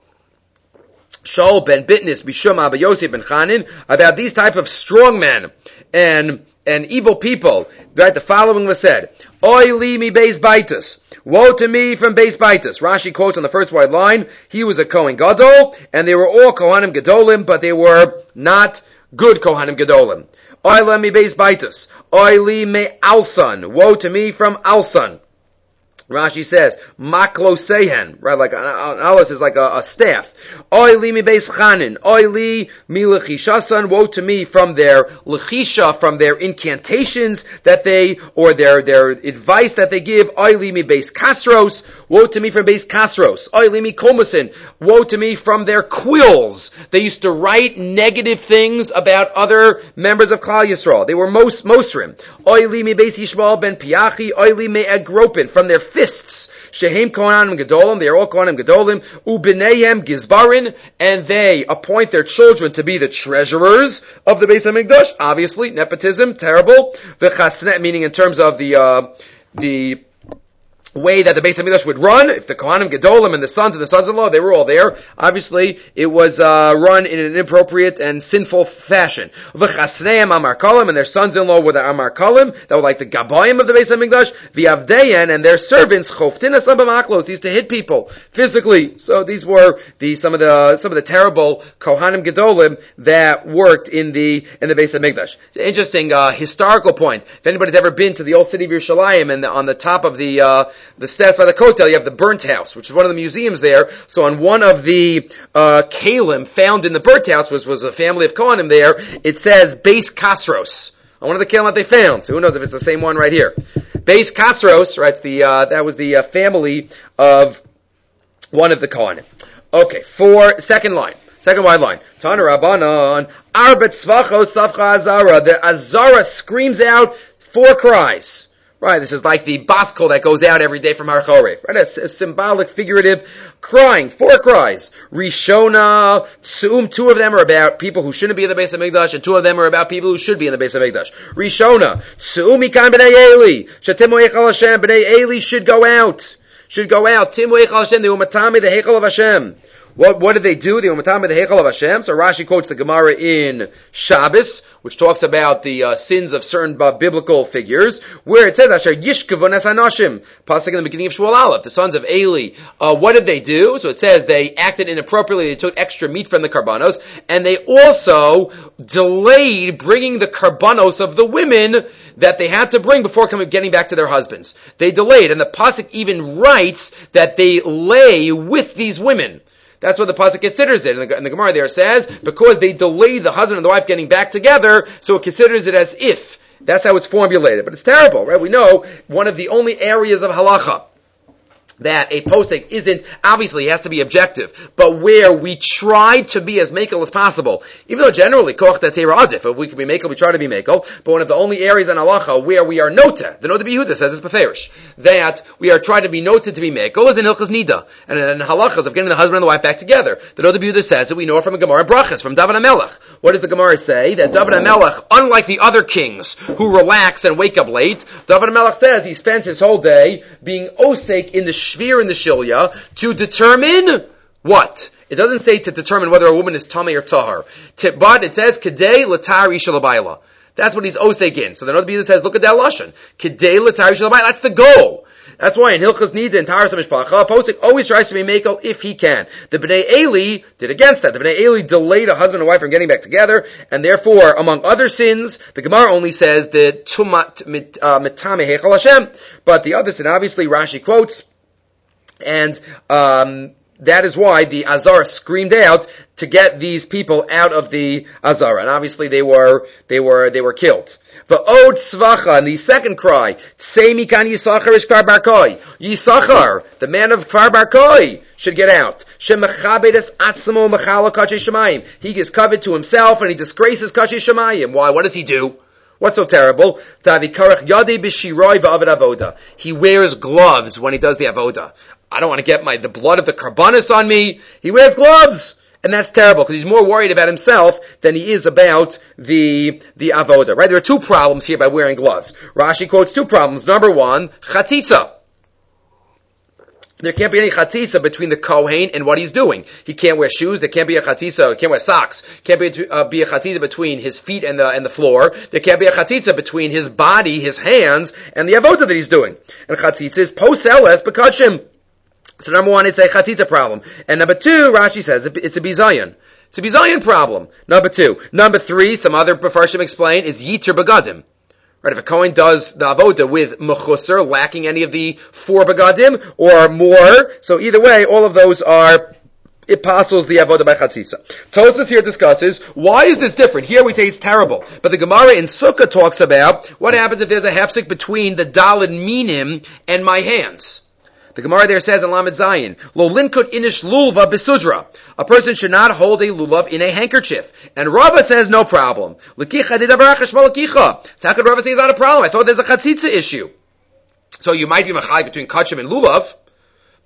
Shaul ben Bitnis Bishum Abba Yosef ben Chanin, about these type of strong men and and evil people. Right, the following was said: Oy li mi beis baitus. Woe to me from Beis Baitus. Rashi quotes on the first wide line, he was a Kohen Gadol, and they were all Kohanim Gadolim, but they were not good Kohanim Gadolim. Oy li mi Beis Baitus. Oy li me Alsan. Woe to me from Alsan. Rashi says, Maklo Sehen, right, like, an alis is like a, a staff. Oy li mi beis chanin, oy li mi lechishasan, woe to me from their lechisha, from their incantations that they, or their, their advice that they give. Oy li mi beis kasros, woe to me from beis kasros. Oy li mi komasin, woe to me from their quills. They used to write negative things about other members of Klal Yisrael. They were most, mosrim. Oy li mi beis Yishmael ben Piachi, oy li me egropin, from their fists. Shehem Kohanim Gedolim, they are all Kohanim Gedolim. Ubenayim Gizbarin, and they appoint their children to be the treasurers of the Beis HaMikdash. Obviously, nepotism, terrible. V'chasnet, meaning in terms of the, uh, the, way that the Beis HaMikdash would run, if the Kohanim Gedolim and the sons and the sons-in-law, they were all there, obviously it was uh, run in an inappropriate and sinful fashion. V'chasneim Amar Kolim, and their sons-in-law were the Amar Kolim, that were like the Gabayim of the Beis HaMikdash, V'avdeyan, and their servants, Choftin Asam B'maklos, used to hit people physically. So these were the some of the some of the terrible Kohanim Gedolim that worked in the in the Beis HaMikdash. Interesting uh, historical point. If anybody's ever been to the old city of Yerushalayim, and the, on the top of the uh, the steps by the Kotel, you have the burnt house, which is one of the museums there. So on one of the uh, kalim found in the burnt house was, was a family of Kohanim there. It says Beis Kasros. On one of the kalim that they found. So who knows if it's the same one right here. Beis Kasros, right, it's the, uh, that was the uh, family of one of the Kohanim. Okay, for second line. Second wide line. Tana Rabbanan, Arbet Tzvachos Safcha Azara. The Azara screams out four cries. Right, this is like the baskel that goes out every day from Har Chorev. Right, a, a symbolic, figurative crying. Four cries. Rishona, Tzuum, two of them are about people who shouldn't be in the Beis HaMikdash, and two of them are about people who should be in the Beis HaMikdash. Rishona, Tzuum Mikan B'nai Eli. Shatim Eichel Hashem, B'nai Eli should go out. Should go out. Tim Eichel Hashem, they umatami the Heichel of Hashem. What, what did they do? They umatami the Heichel of Hashem. So Rashi quotes the Gemara in Shabbos, which talks about the uh, sins of certain uh, biblical figures, where it says, Asher Yishkavon Es Hanashim, pasuk in the beginning of Shmuel Aleph, the sons of Eli. Uh, what did they do? So it says they acted inappropriately, they took extra meat from the karbanos, and they also delayed bringing the karbanos of the women that they had to bring before coming, getting back to their husbands. They delayed, and the pasuk even writes that they lay with these women. That's what the pasuk considers it. And the, and the Gemara there says, because they delayed the husband and the wife getting back together, so it considers it as if. That's how it's formulated. But it's terrible, right? We know one of the only areas of halacha that a posek isn't, obviously it has to be objective, but where we try to be as makel as possible, even though generally, koch datera adif, if we can be makel, we try to be makel, but one of the only areas in halacha where we are nota, the Nota B'Yehuda says it's beferish, that we are trying to be noted to be makel is in Hilchas Nida, and in halachas of getting the husband and the wife back together. The Nota B'Yehuda says that we know it from a Gemara Brachas, from David HaMelech. What does the Gemara say? That David HaMelech, unlike the other kings who relax and wake up late, David HaMelech says he spends his whole day being osek in the shvir in the shilya to determine what? It doesn't say to determine whether a woman is tamei or tahar. But it says kedei l'tar isha l'bayla. That's what he's osek in. So the Nota B'Yehuda says, look at that lashon. Kedei l'tar isha l'bayla. That's the goal. That's why in Hilchas Nida and Taharas HaMishpacha, a posek always tries to be makel if he can. The Bnei Eli did against that. The Bnei Eli delayed a husband and wife from getting back together, and therefore, among other sins, the Gemara only says the tumat mitame heichal Hashem, but the other sin, obviously, Rashi quotes, and um, that is why the Azara screamed out to get these people out of the Azara, and obviously they were they were they were killed. V'od tzvacha, and the second cry, Tsei mikan Yisachar ish Kfar Bar Koi. Yisachar, the man of Kfar Bar Koi, should get out. Shemechabed es atzmo mechala kachei shemayim. He gives covet to himself and he disgraces kachei shemayim. Why? What does he do? What's so terrible? He wears gloves when he does the avoda. I don't want to get my the blood of the karbanis on me. He wears gloves. And that's terrible, because he's more worried about himself than he is about the the avoda. Right? There are two problems here by wearing gloves. Rashi quotes two problems. Number one, chatzitza. There can't be any chatzitza between the kohen and what he's doing. He can't wear shoes. There can't be a chatzitza. He can't wear socks. Can't be, uh, be a chatzitza between his feet and the and the floor. There can't be a chatzitza between his body, his hands, and the avoda that he's doing. And chatzitza is poseles bekachim. So number one, it's a chatzitza problem. And number two, Rashi says it's a bizayon. It's a bizayon problem. Number two. Number three, some other Mefarshim explain, is yiter begadim. Right, if a Kohen does the avoda with mechusar, lacking any of the four begadim, or more, so either way, all of those are, it passes the avoda by chatzitza. Tosfos here discusses, why is this different? Here we say it's terrible, but the Gemara in Sukkah talks about, what happens if there's a hefsek between the daled minim and my hands? The Gemara there says in Lamed Zayin, Lo linkut inish lulva besudra. A person should not hold a lulav in a handkerchief. And Rava says no problem. L'kicha didavarach shma l'kicha. So how could Rava say it's not a problem? I thought there's a chatzitza issue. So you might be machai between kachim and lulav,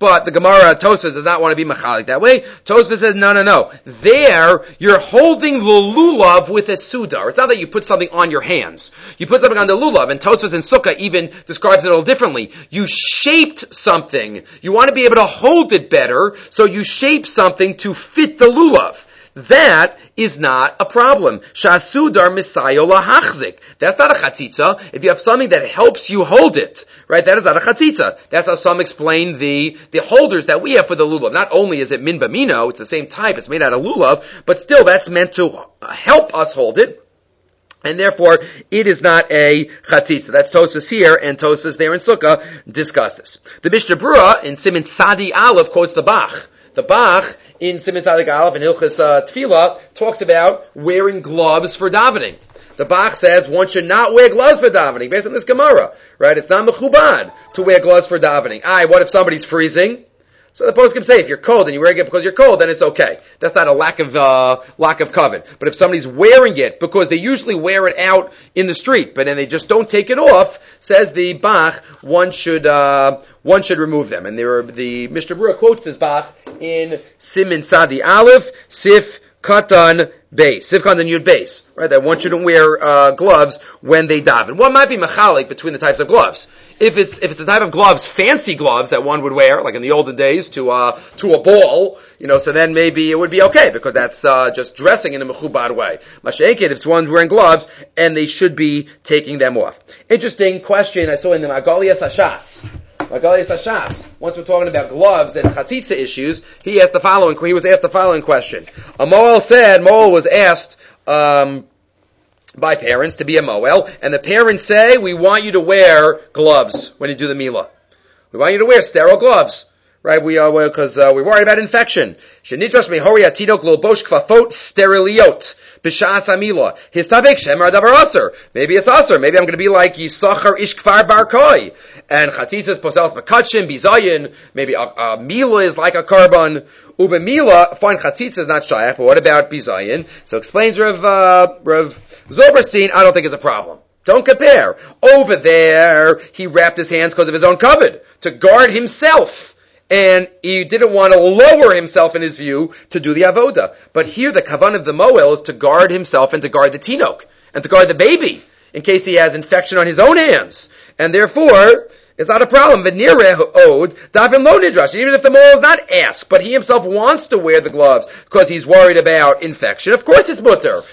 But the Gemara Tosfos does not want to be machalik that way. Tosfos says, no, no, no. There, you're holding the lulav with a sudar. It's not that you put something on your hands. You put something on the lulav, and Tosfos in Sukkah even describes it a little differently. You shaped something. You want to be able to hold it better, so you shape something to fit the lulav. That is not a problem. Shasudar misayo lahachzik. That's not a chatzitza. If you have something that helps you hold it, right, that is not a chatzitza. That's how some explain the, the holders that we have for the lulav. Not only is it min bamino, it's the same type, it's made out of lulav, but still that's meant to help us hold it. And therefore, it is not a chatzitza. That's Tosfos here, and Tosfos there in Sukkah discuss this. The Mishnah Berurah in Siman Tzadi Aleph quotes the Bach. The Bach in Siman Tzadi Aleph in Hilchos uh, Tefillah talks about wearing gloves for davening. The Bach says one should not wear gloves for davening based on this Gemara, right? It's not mechubad to wear gloves for davening. Aye, what if somebody's freezing? So the poskim say if you're cold and you're wearing it because you're cold, then it's okay. That's not a lack of uh, lack of covet. But if somebody's wearing it because they usually wear it out in the street, but then they just don't take it off, says the Bach, one should uh, one should remove them. And there are, the Mishnah Berurah quotes this Bach in Siman Tzadi Aleph, Sif Katan Beis, Sif Katan Yud Beis, right? That one shouldn't wear uh, gloves when they daven. One might be machalik between the types of gloves. If it's if it's the type of gloves, fancy gloves that one would wear, like in the olden days, to uh to a ball, you know, so then maybe it would be okay because that's uh just dressing in a mechubad way. Masha'enket, if it's one wearing gloves, and they should be taking them off. Interesting question I saw in the Magaliyas Hashas. Magaliyas Hashas. Once we're talking about gloves and chatzitza issues, he asked the following. He was asked the following question. A Moel said, Moel was asked. um by parents to be a moel, and the parents say, we want you to wear gloves when you do the milah. We want you to wear sterile gloves, right? We are, because uh, we're worried about infection. Shenitrash mehori atinok lilbosh kfafot steriliot b'sha'as hamilah. His tabik shemar davar aser. Maybe it's aser. Maybe I'm going to be like Yisachar ish kfar bar koi. And chatzitzas poselas makatshim bizayin. Maybe a, a milah is like a carbon. Ube milah, fine, chatzitza is not shayach, but what about bizayin? So explains Rav, uh, Rav Zoberstein, I don't think it's a problem. Don't compare. Over there, he wrapped his hands because of his own covet, to guard himself. And he didn't want to lower himself in his view to do the avoda. But here the kavan of the moel is to guard himself and to guard the tinok, and to guard the baby, in case he has infection on his own hands. And therefore, it's not a problem. Even if the moel is not asked, but he himself wants to wear the gloves because he's worried about infection, of course it's mutter.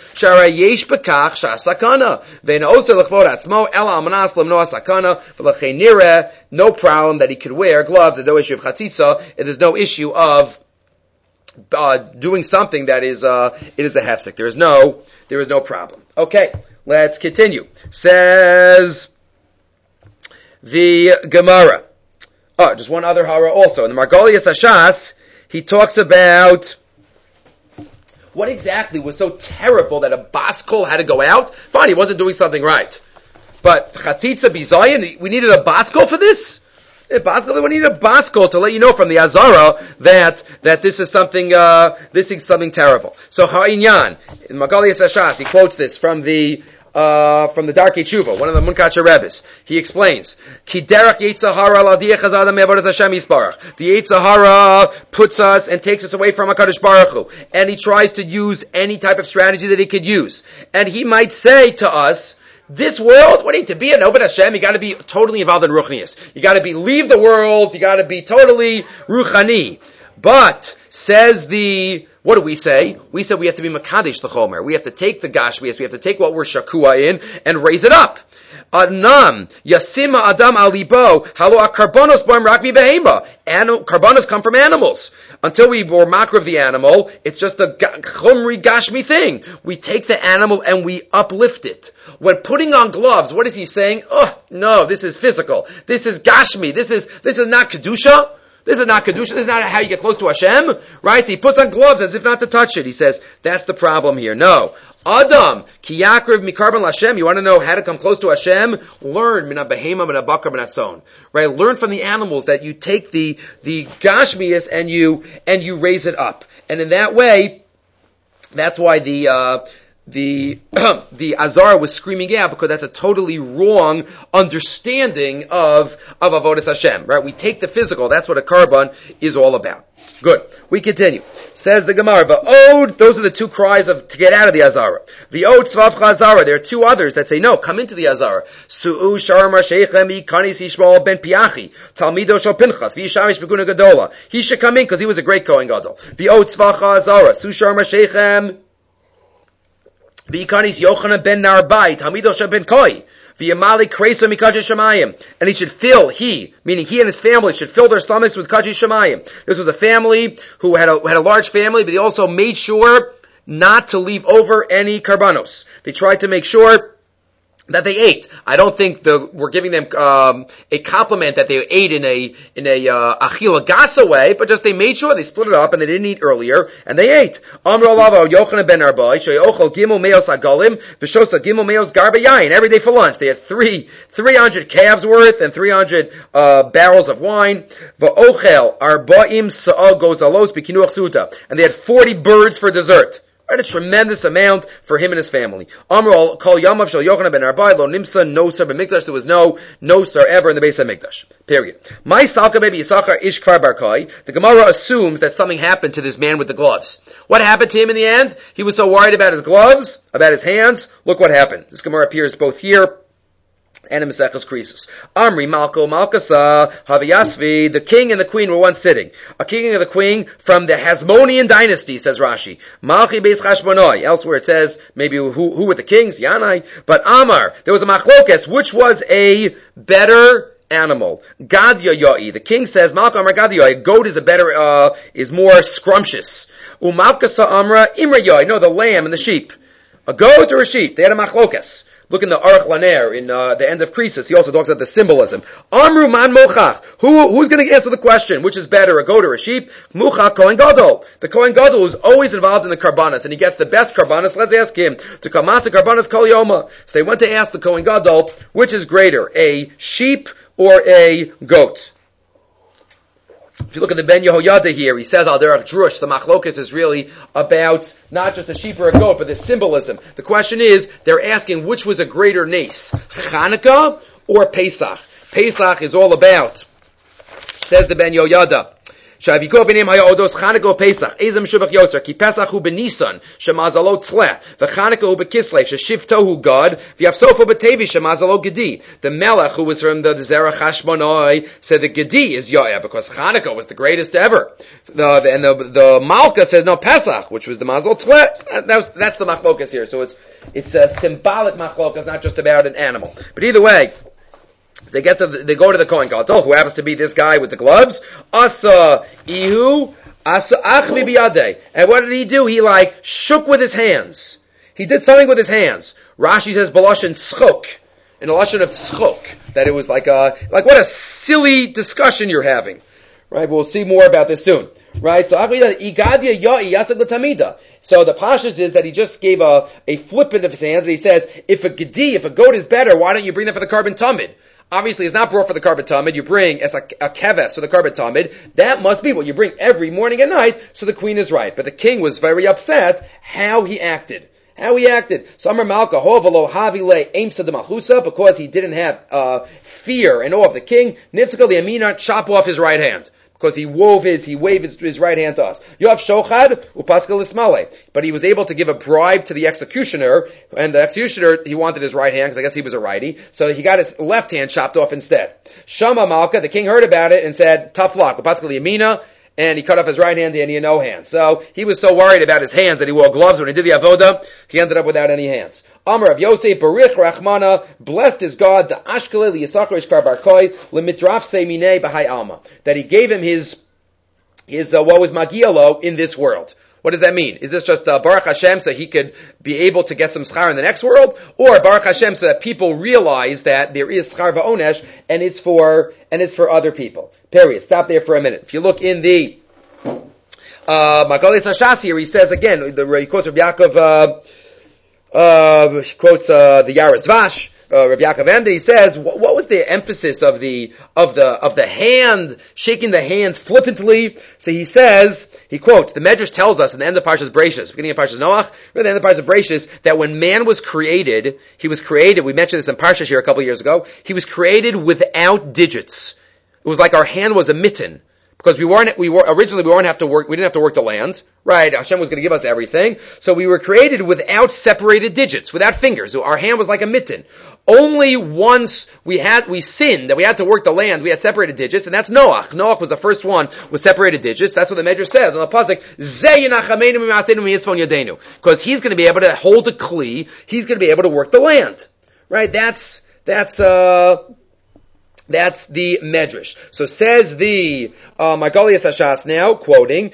No problem that he could wear gloves. There's no issue of chatzitza. There's no issue of uh, doing something that is uh, it is a hefsek. There is no there is no problem. Okay, let's continue. Says the Gemara. Oh, just one other hara also. In the Margolias Hashas, he talks about what exactly was so terrible that a baskol had to go out. Fine, he wasn't doing something right. But chatzitza bizayin, we needed a baskol for this? A baskol, we needed a baskol to let you know from the Azara that, that this is something, uh, this is something terrible. So ha'inyan, in Margolias Hashas, he quotes this from the Uh, from the Darkei Tshuva, one of the Munkacher Rebbes. He explains, Ki derech Yetzer Hara ladiach adam me'avodas Hashem yisbarach. The Yetzer Hara puts us and takes us away from HaKadosh Baruch Hu. And he tries to use any type of strategy that he could use. And he might say to us, this world, what do you need to be an Oved Hashem? You gotta be totally involved in Ruchnius. You gotta be, leave the world, you gotta be totally Ruchani. But, says the, what do we say? We say we have to be Makadesh the Chomer. We have to take the Gashmias, we have to take what we're Shakua in, and raise it up. Anam, Yasima Adam Alibo, Halo Karbonos Boim Rakmi Behema. Karbonos come from animals. Until we were makar of the animal, it's just a Chomri Gashmi thing. We take the animal and we uplift it. When putting on gloves, what is he saying? Oh, no, this is physical. This is Gashmi. This is, this is not Kedusha. This is not Kedusha. This is not how you get close to Hashem. Right? So he puts on gloves as if not to touch it. He says, that's the problem here. No. Adam, ki yakriv mikarban Hashem. You want to know how to come close to Hashem? Learn mina behema mina bakar mina tzon. Right? Learn from the animals that you take the, the gashmias and you, and you raise it up. And in that way, that's why the, uh, the the Azara was screaming out because that's a totally wrong understanding of of Avodas Hashem. Right? We take the physical. That's what a karban is all about. Good. We continue. Says the Gemara, V'od, those are the two cries of to get out of the Azara. V'od tzvavcha Azara. There are two others that say, no, come into the Azara. Su'u sharma sheichem ikanis Yishmael ben Piachi, Talmido shel Pinchas, v'yishamish beguna gadola. He should come in because he was a great Kohen Gadol. V'od tzvavcha Azara. Su'u sharma sheichem v'ikanis Yochanan ben Narbai, Talmido shel ben Koi. And he should fill, he, meaning he and his family, should fill their stomachs with Kaji Shemayim. This was a family who had a, had a large family, but they also made sure not to leave over any karbanos. They tried to make sure that they ate. I don't think the, we're giving them um, a compliment that they ate in a in a uh, achila gasa way, but just they made sure they split it up and they didn't eat earlier and they ate. Amr Alava Yochanan ben Arbai sheyochel gimel meos agalim v'shosa gimel meos garba yain every day for lunch. They had three three hundred calves worth and three hundred uh, barrels of wine. V'ochel arbaim sa'al gozalos b'kinuach suta, and they had forty birds for dessert. Right, a tremendous amount for him and his family. Amr kol yamav shel Yochanan ben Arbai lo nimsa no sar b'mikdash. There was no no sar ever in the base of Mikdash. Period. My salka baby Yisachar ish kfar bar kai. The Gemara assumes that something happened to this man with the gloves. What happened to him in the end? He was so worried about his gloves, about his hands. Look what happened. This Gemara appears both here and in Maseches Krisus. Amri Malko Malkasa Haviyasvi. The king and the queen were once sitting. A king and the queen from the Hasmonean dynasty, says Rashi. Malchi Beis Chashmonoi. Elsewhere it says maybe who who were the kings? Yanai. But Amar, there was a machlokes. Which was a better animal? Gad Yoyoi. The king says Malka Amar Gad Yoyoi. A goat is a better uh is more scrumptious. Umalkasa Amra Imra Yoy. No, the lamb and the sheep. A goat or a sheep? They had a machlokes. Look in the Aruch Laner, in uh, the end of Krisus, he also talks about the symbolism. Amru man mochach. Who, who's going to answer the question? Which is better, a goat or a sheep? Mochach Kohen Gadol. The Kohen Gadol is always involved in the karbanas, and he gets the best karbanas. Let's ask him to come out to karbanas kol yoma. So they went to ask the Kohen Gadol, which is greater, a sheep or a goat? If you look at the Ben Yehoyada here, he says, Al Derech Drush, the machlokas is really about not just a sheep or a goat, but the symbolism. The question is, they're asking which was a greater nace, Chanukah or Pesach? Pesach is all about, says the Ben Yehoyada, Shaviko b'nim haya odos Chanukah Pesach. Ezem shubach yoser ki Pesach hu b'Nisan shemazalo tzleh v'Chanukah hu b'Kislev sheshivto hu God v'Yavsofo b'Tevi shemazalo Gedi. The Melech who was from the Zerach Hashmonai said the Gedi is Yoeh because Chanukah was the greatest ever. The, the and the the Malka says no Pesach, which was the Mazal tzleh. That was, that's the machlokas here. So it's it's a symbolic machlokas, not just about an animal. But either way, They get to the, they go to the Kohen Gadol, who happens to be this guy with the gloves. Asa ihu asa achvi biyadeh. And what did he do? He like shook with his hands. He did something with his hands. Rashi says baloshin tzchok, in a lashon of tzchok, that it was like a like what a silly discussion you're having. Right? We'll see more about this soon. Right? So igadia ya'i yasag l'tamida. So the pashas is that he just gave a a flippant of his hands, and he says, if a gedi, if a goat is better, why don't you bring that for the carbon tamid? Obviously, it's not brought for the carbon tamid. You bring as a, a keves for the carbon tamid. That must be what you bring every morning and night. So the queen is right, but the king was very upset how he acted. How he acted. Samar Malka hovalo havile aimsa de malchusa, because he didn't have uh, fear and awe of the king. Nitzka the amina, chop off his right hand. Because he wove his, he waved his, his right hand to us. Yoav shochad upaskal ismale. But he was able to give a bribe to the executioner, and the executioner, he wanted his right hand, because I guess he was a righty, so he got his left hand chopped off instead. Shama Malka, the king heard about it and said, tough luck, upaskal yamina, and he cut off his right hand and he had no hands. So he was so worried about his hands that he wore gloves when he did the avoda, he ended up without any hands. Amar of Yosef, Barich Rachmana, blessed is God, the Ashkele, the Yisachar Ishkar Barkoi, Limitraf Semine Bahai Alma, that he gave him his, his, uh, what was Magialo in this world. What does that mean? Is this just uh, Baruch Hashem so he could be able to get some schar in the next world? Or Baruch Hashem so that people realize that there is schar va'onesh and it's for, and it's for other people. Period. Stop there for a minute. If you look in the, uh, Magali Sashas here, he says again, the, he quotes Rabbi Yaakov, uh, Uh, he quotes uh, the Yaris Dvash, uh, Rav Yaakov Emden, he says, what, what was the emphasis of the of the of the hand, shaking the hand flippantly? So he says, he quotes, the Medrash tells us in the end of Parshas Bereishis, beginning of Parshas Noach, or the end of Parshas Bereishis, that when man was created, he was created, we mentioned this in Parshas here a couple of years ago, he was created without digits. It was like our hand was a mitten. Because we weren't, we were, originally we weren't have to work, we didn't have to work the land, right? Hashem was going to give us everything. So we were created without separated digits, without fingers. So our hand was like a mitten. Only once we had, we sinned, that we had to work the land, we had separated digits, and that's Noach. Noach was the first one with separated digits. That's what the Medrash says on the pasuk, because he's going to be able to hold a kli, he's going to be able to work the land. Right? That's, that's, uh, That's the Medrash. So says the uh, Margolius Hashas now, quoting,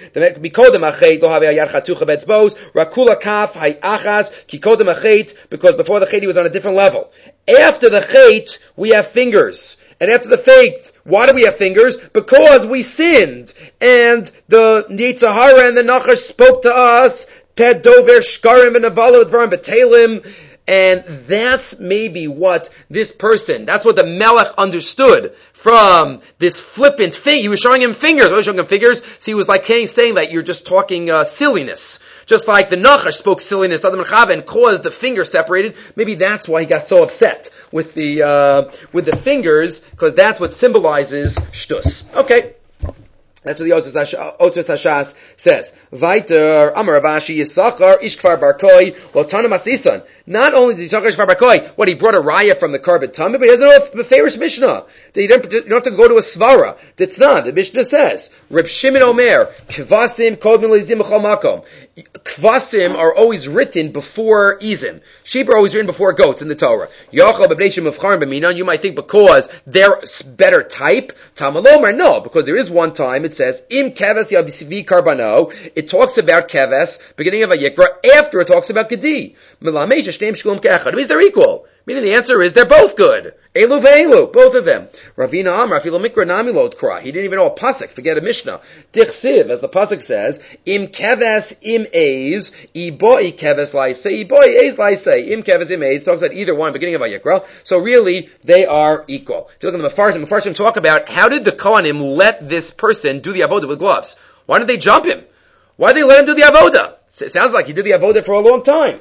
because before the chet he was on a different level. After the chet, we have fingers. And after the chet, why do we have fingers? Because we sinned. And the Yetzer Hara and the Nachash spoke to us, Ped Dover Shkarim and Avala Dvarim B'Telim. And that's maybe what this person, that's what the Melech understood from this flippant thing. He was showing him fingers. Why was he showing him fingers? So he was like saying that you're just talking uh, silliness. Just like the Nachash spoke silliness to Adam and Chava and caused the finger separated. Maybe that's why he got so upset with the, uh, with the fingers, because that's what symbolizes shtus. Okay. That's what the Otzos Hashas says. Vaiter, Amar Avashi, Yisachar, Ishkvar Barkoi, Lotana Masisan. Not only did Yisachar Ishkvar Barkoi, what he brought a raya from the Karbat Tamid, but he doesn't know the famous Mishnah. You don't, you don't have to go to a Svara. That's not. The Mishnah says, Reb Shimon Omer, Kvasim Kodmin Lizim B'chol Makom. Kvasim are always written before Izim. Sheep are always written before goats in the Torah. Yachal B'bnei Shem Mevcharim B'minan. You might think because they're better type. Tamalomer, no, because there is one time it says, Im Keves Yabisivi Karbano. It talks about Keves, beginning of Vayikra, after it talks about Gedi. Melamesh Shteim Shkulum Ke'echad. It means they're equal. Meaning the answer is they're both good. Elu ve'elu, both of them. Ravina Amar, Afilo Mikra Nami Lod Kra. He didn't even know a pasuk. Forget a Mishnah. Tichsiv, as the pasuk says, Im keves im eis, iboi keves laisei, iboi eis laisei. Im keves im eis talks about either one, beginning of Vayikra. So really, they are equal. If you look at the Mefarshim, the Mefarshim talk about how did the Kohanim let this person do the avodah with gloves? Why did they jump him? Why did they let him do the avodah? It sounds like he did the avodah for a long time.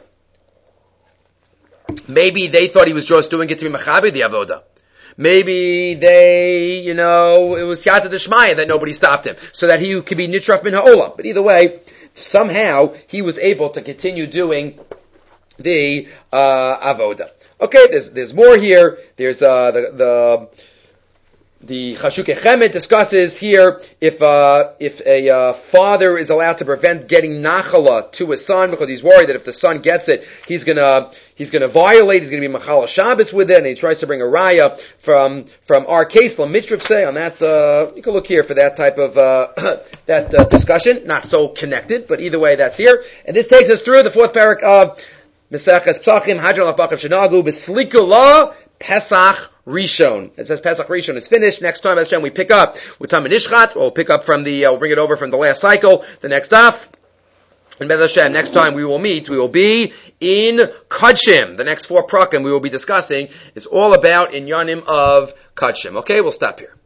Maybe they thought he was just doing it to be mechaber the avoda. Maybe they, you know, it was yata d'shmaya that nobody stopped him, so that he could be nitraf min ha'olam. But either way, somehow he was able to continue doing the uh, avoda. Okay, there's there's more here. There's uh, the the. The Chashukei Chemed discusses here if uh, if a uh, father is allowed to prevent getting nachala to his son because he's worried that if the son gets it, he's gonna he's gonna violate, he's gonna be Machal Shabbos with it, and he tries to bring a raya from from our case, Lamitrif say on that. Uh, you can look here for that type of uh, that uh, discussion. Not so connected, but either way, that's here. And this takes us through the fourth parak of Meseches Psachim Hadron Lapachav Shenagu B'Slikula Pesach Rishon. It says Pesach Rishon is finished. Next time, as we pick up with Tamid Ishchat. We'll pick up from the, uh, we'll bring it over from the last cycle, the next daf. And Bez Hashem, next time we will meet, we will be in Kachim. The next four prakim we will be discussing is all about Inyanim of Kachim. Okay, we'll stop here.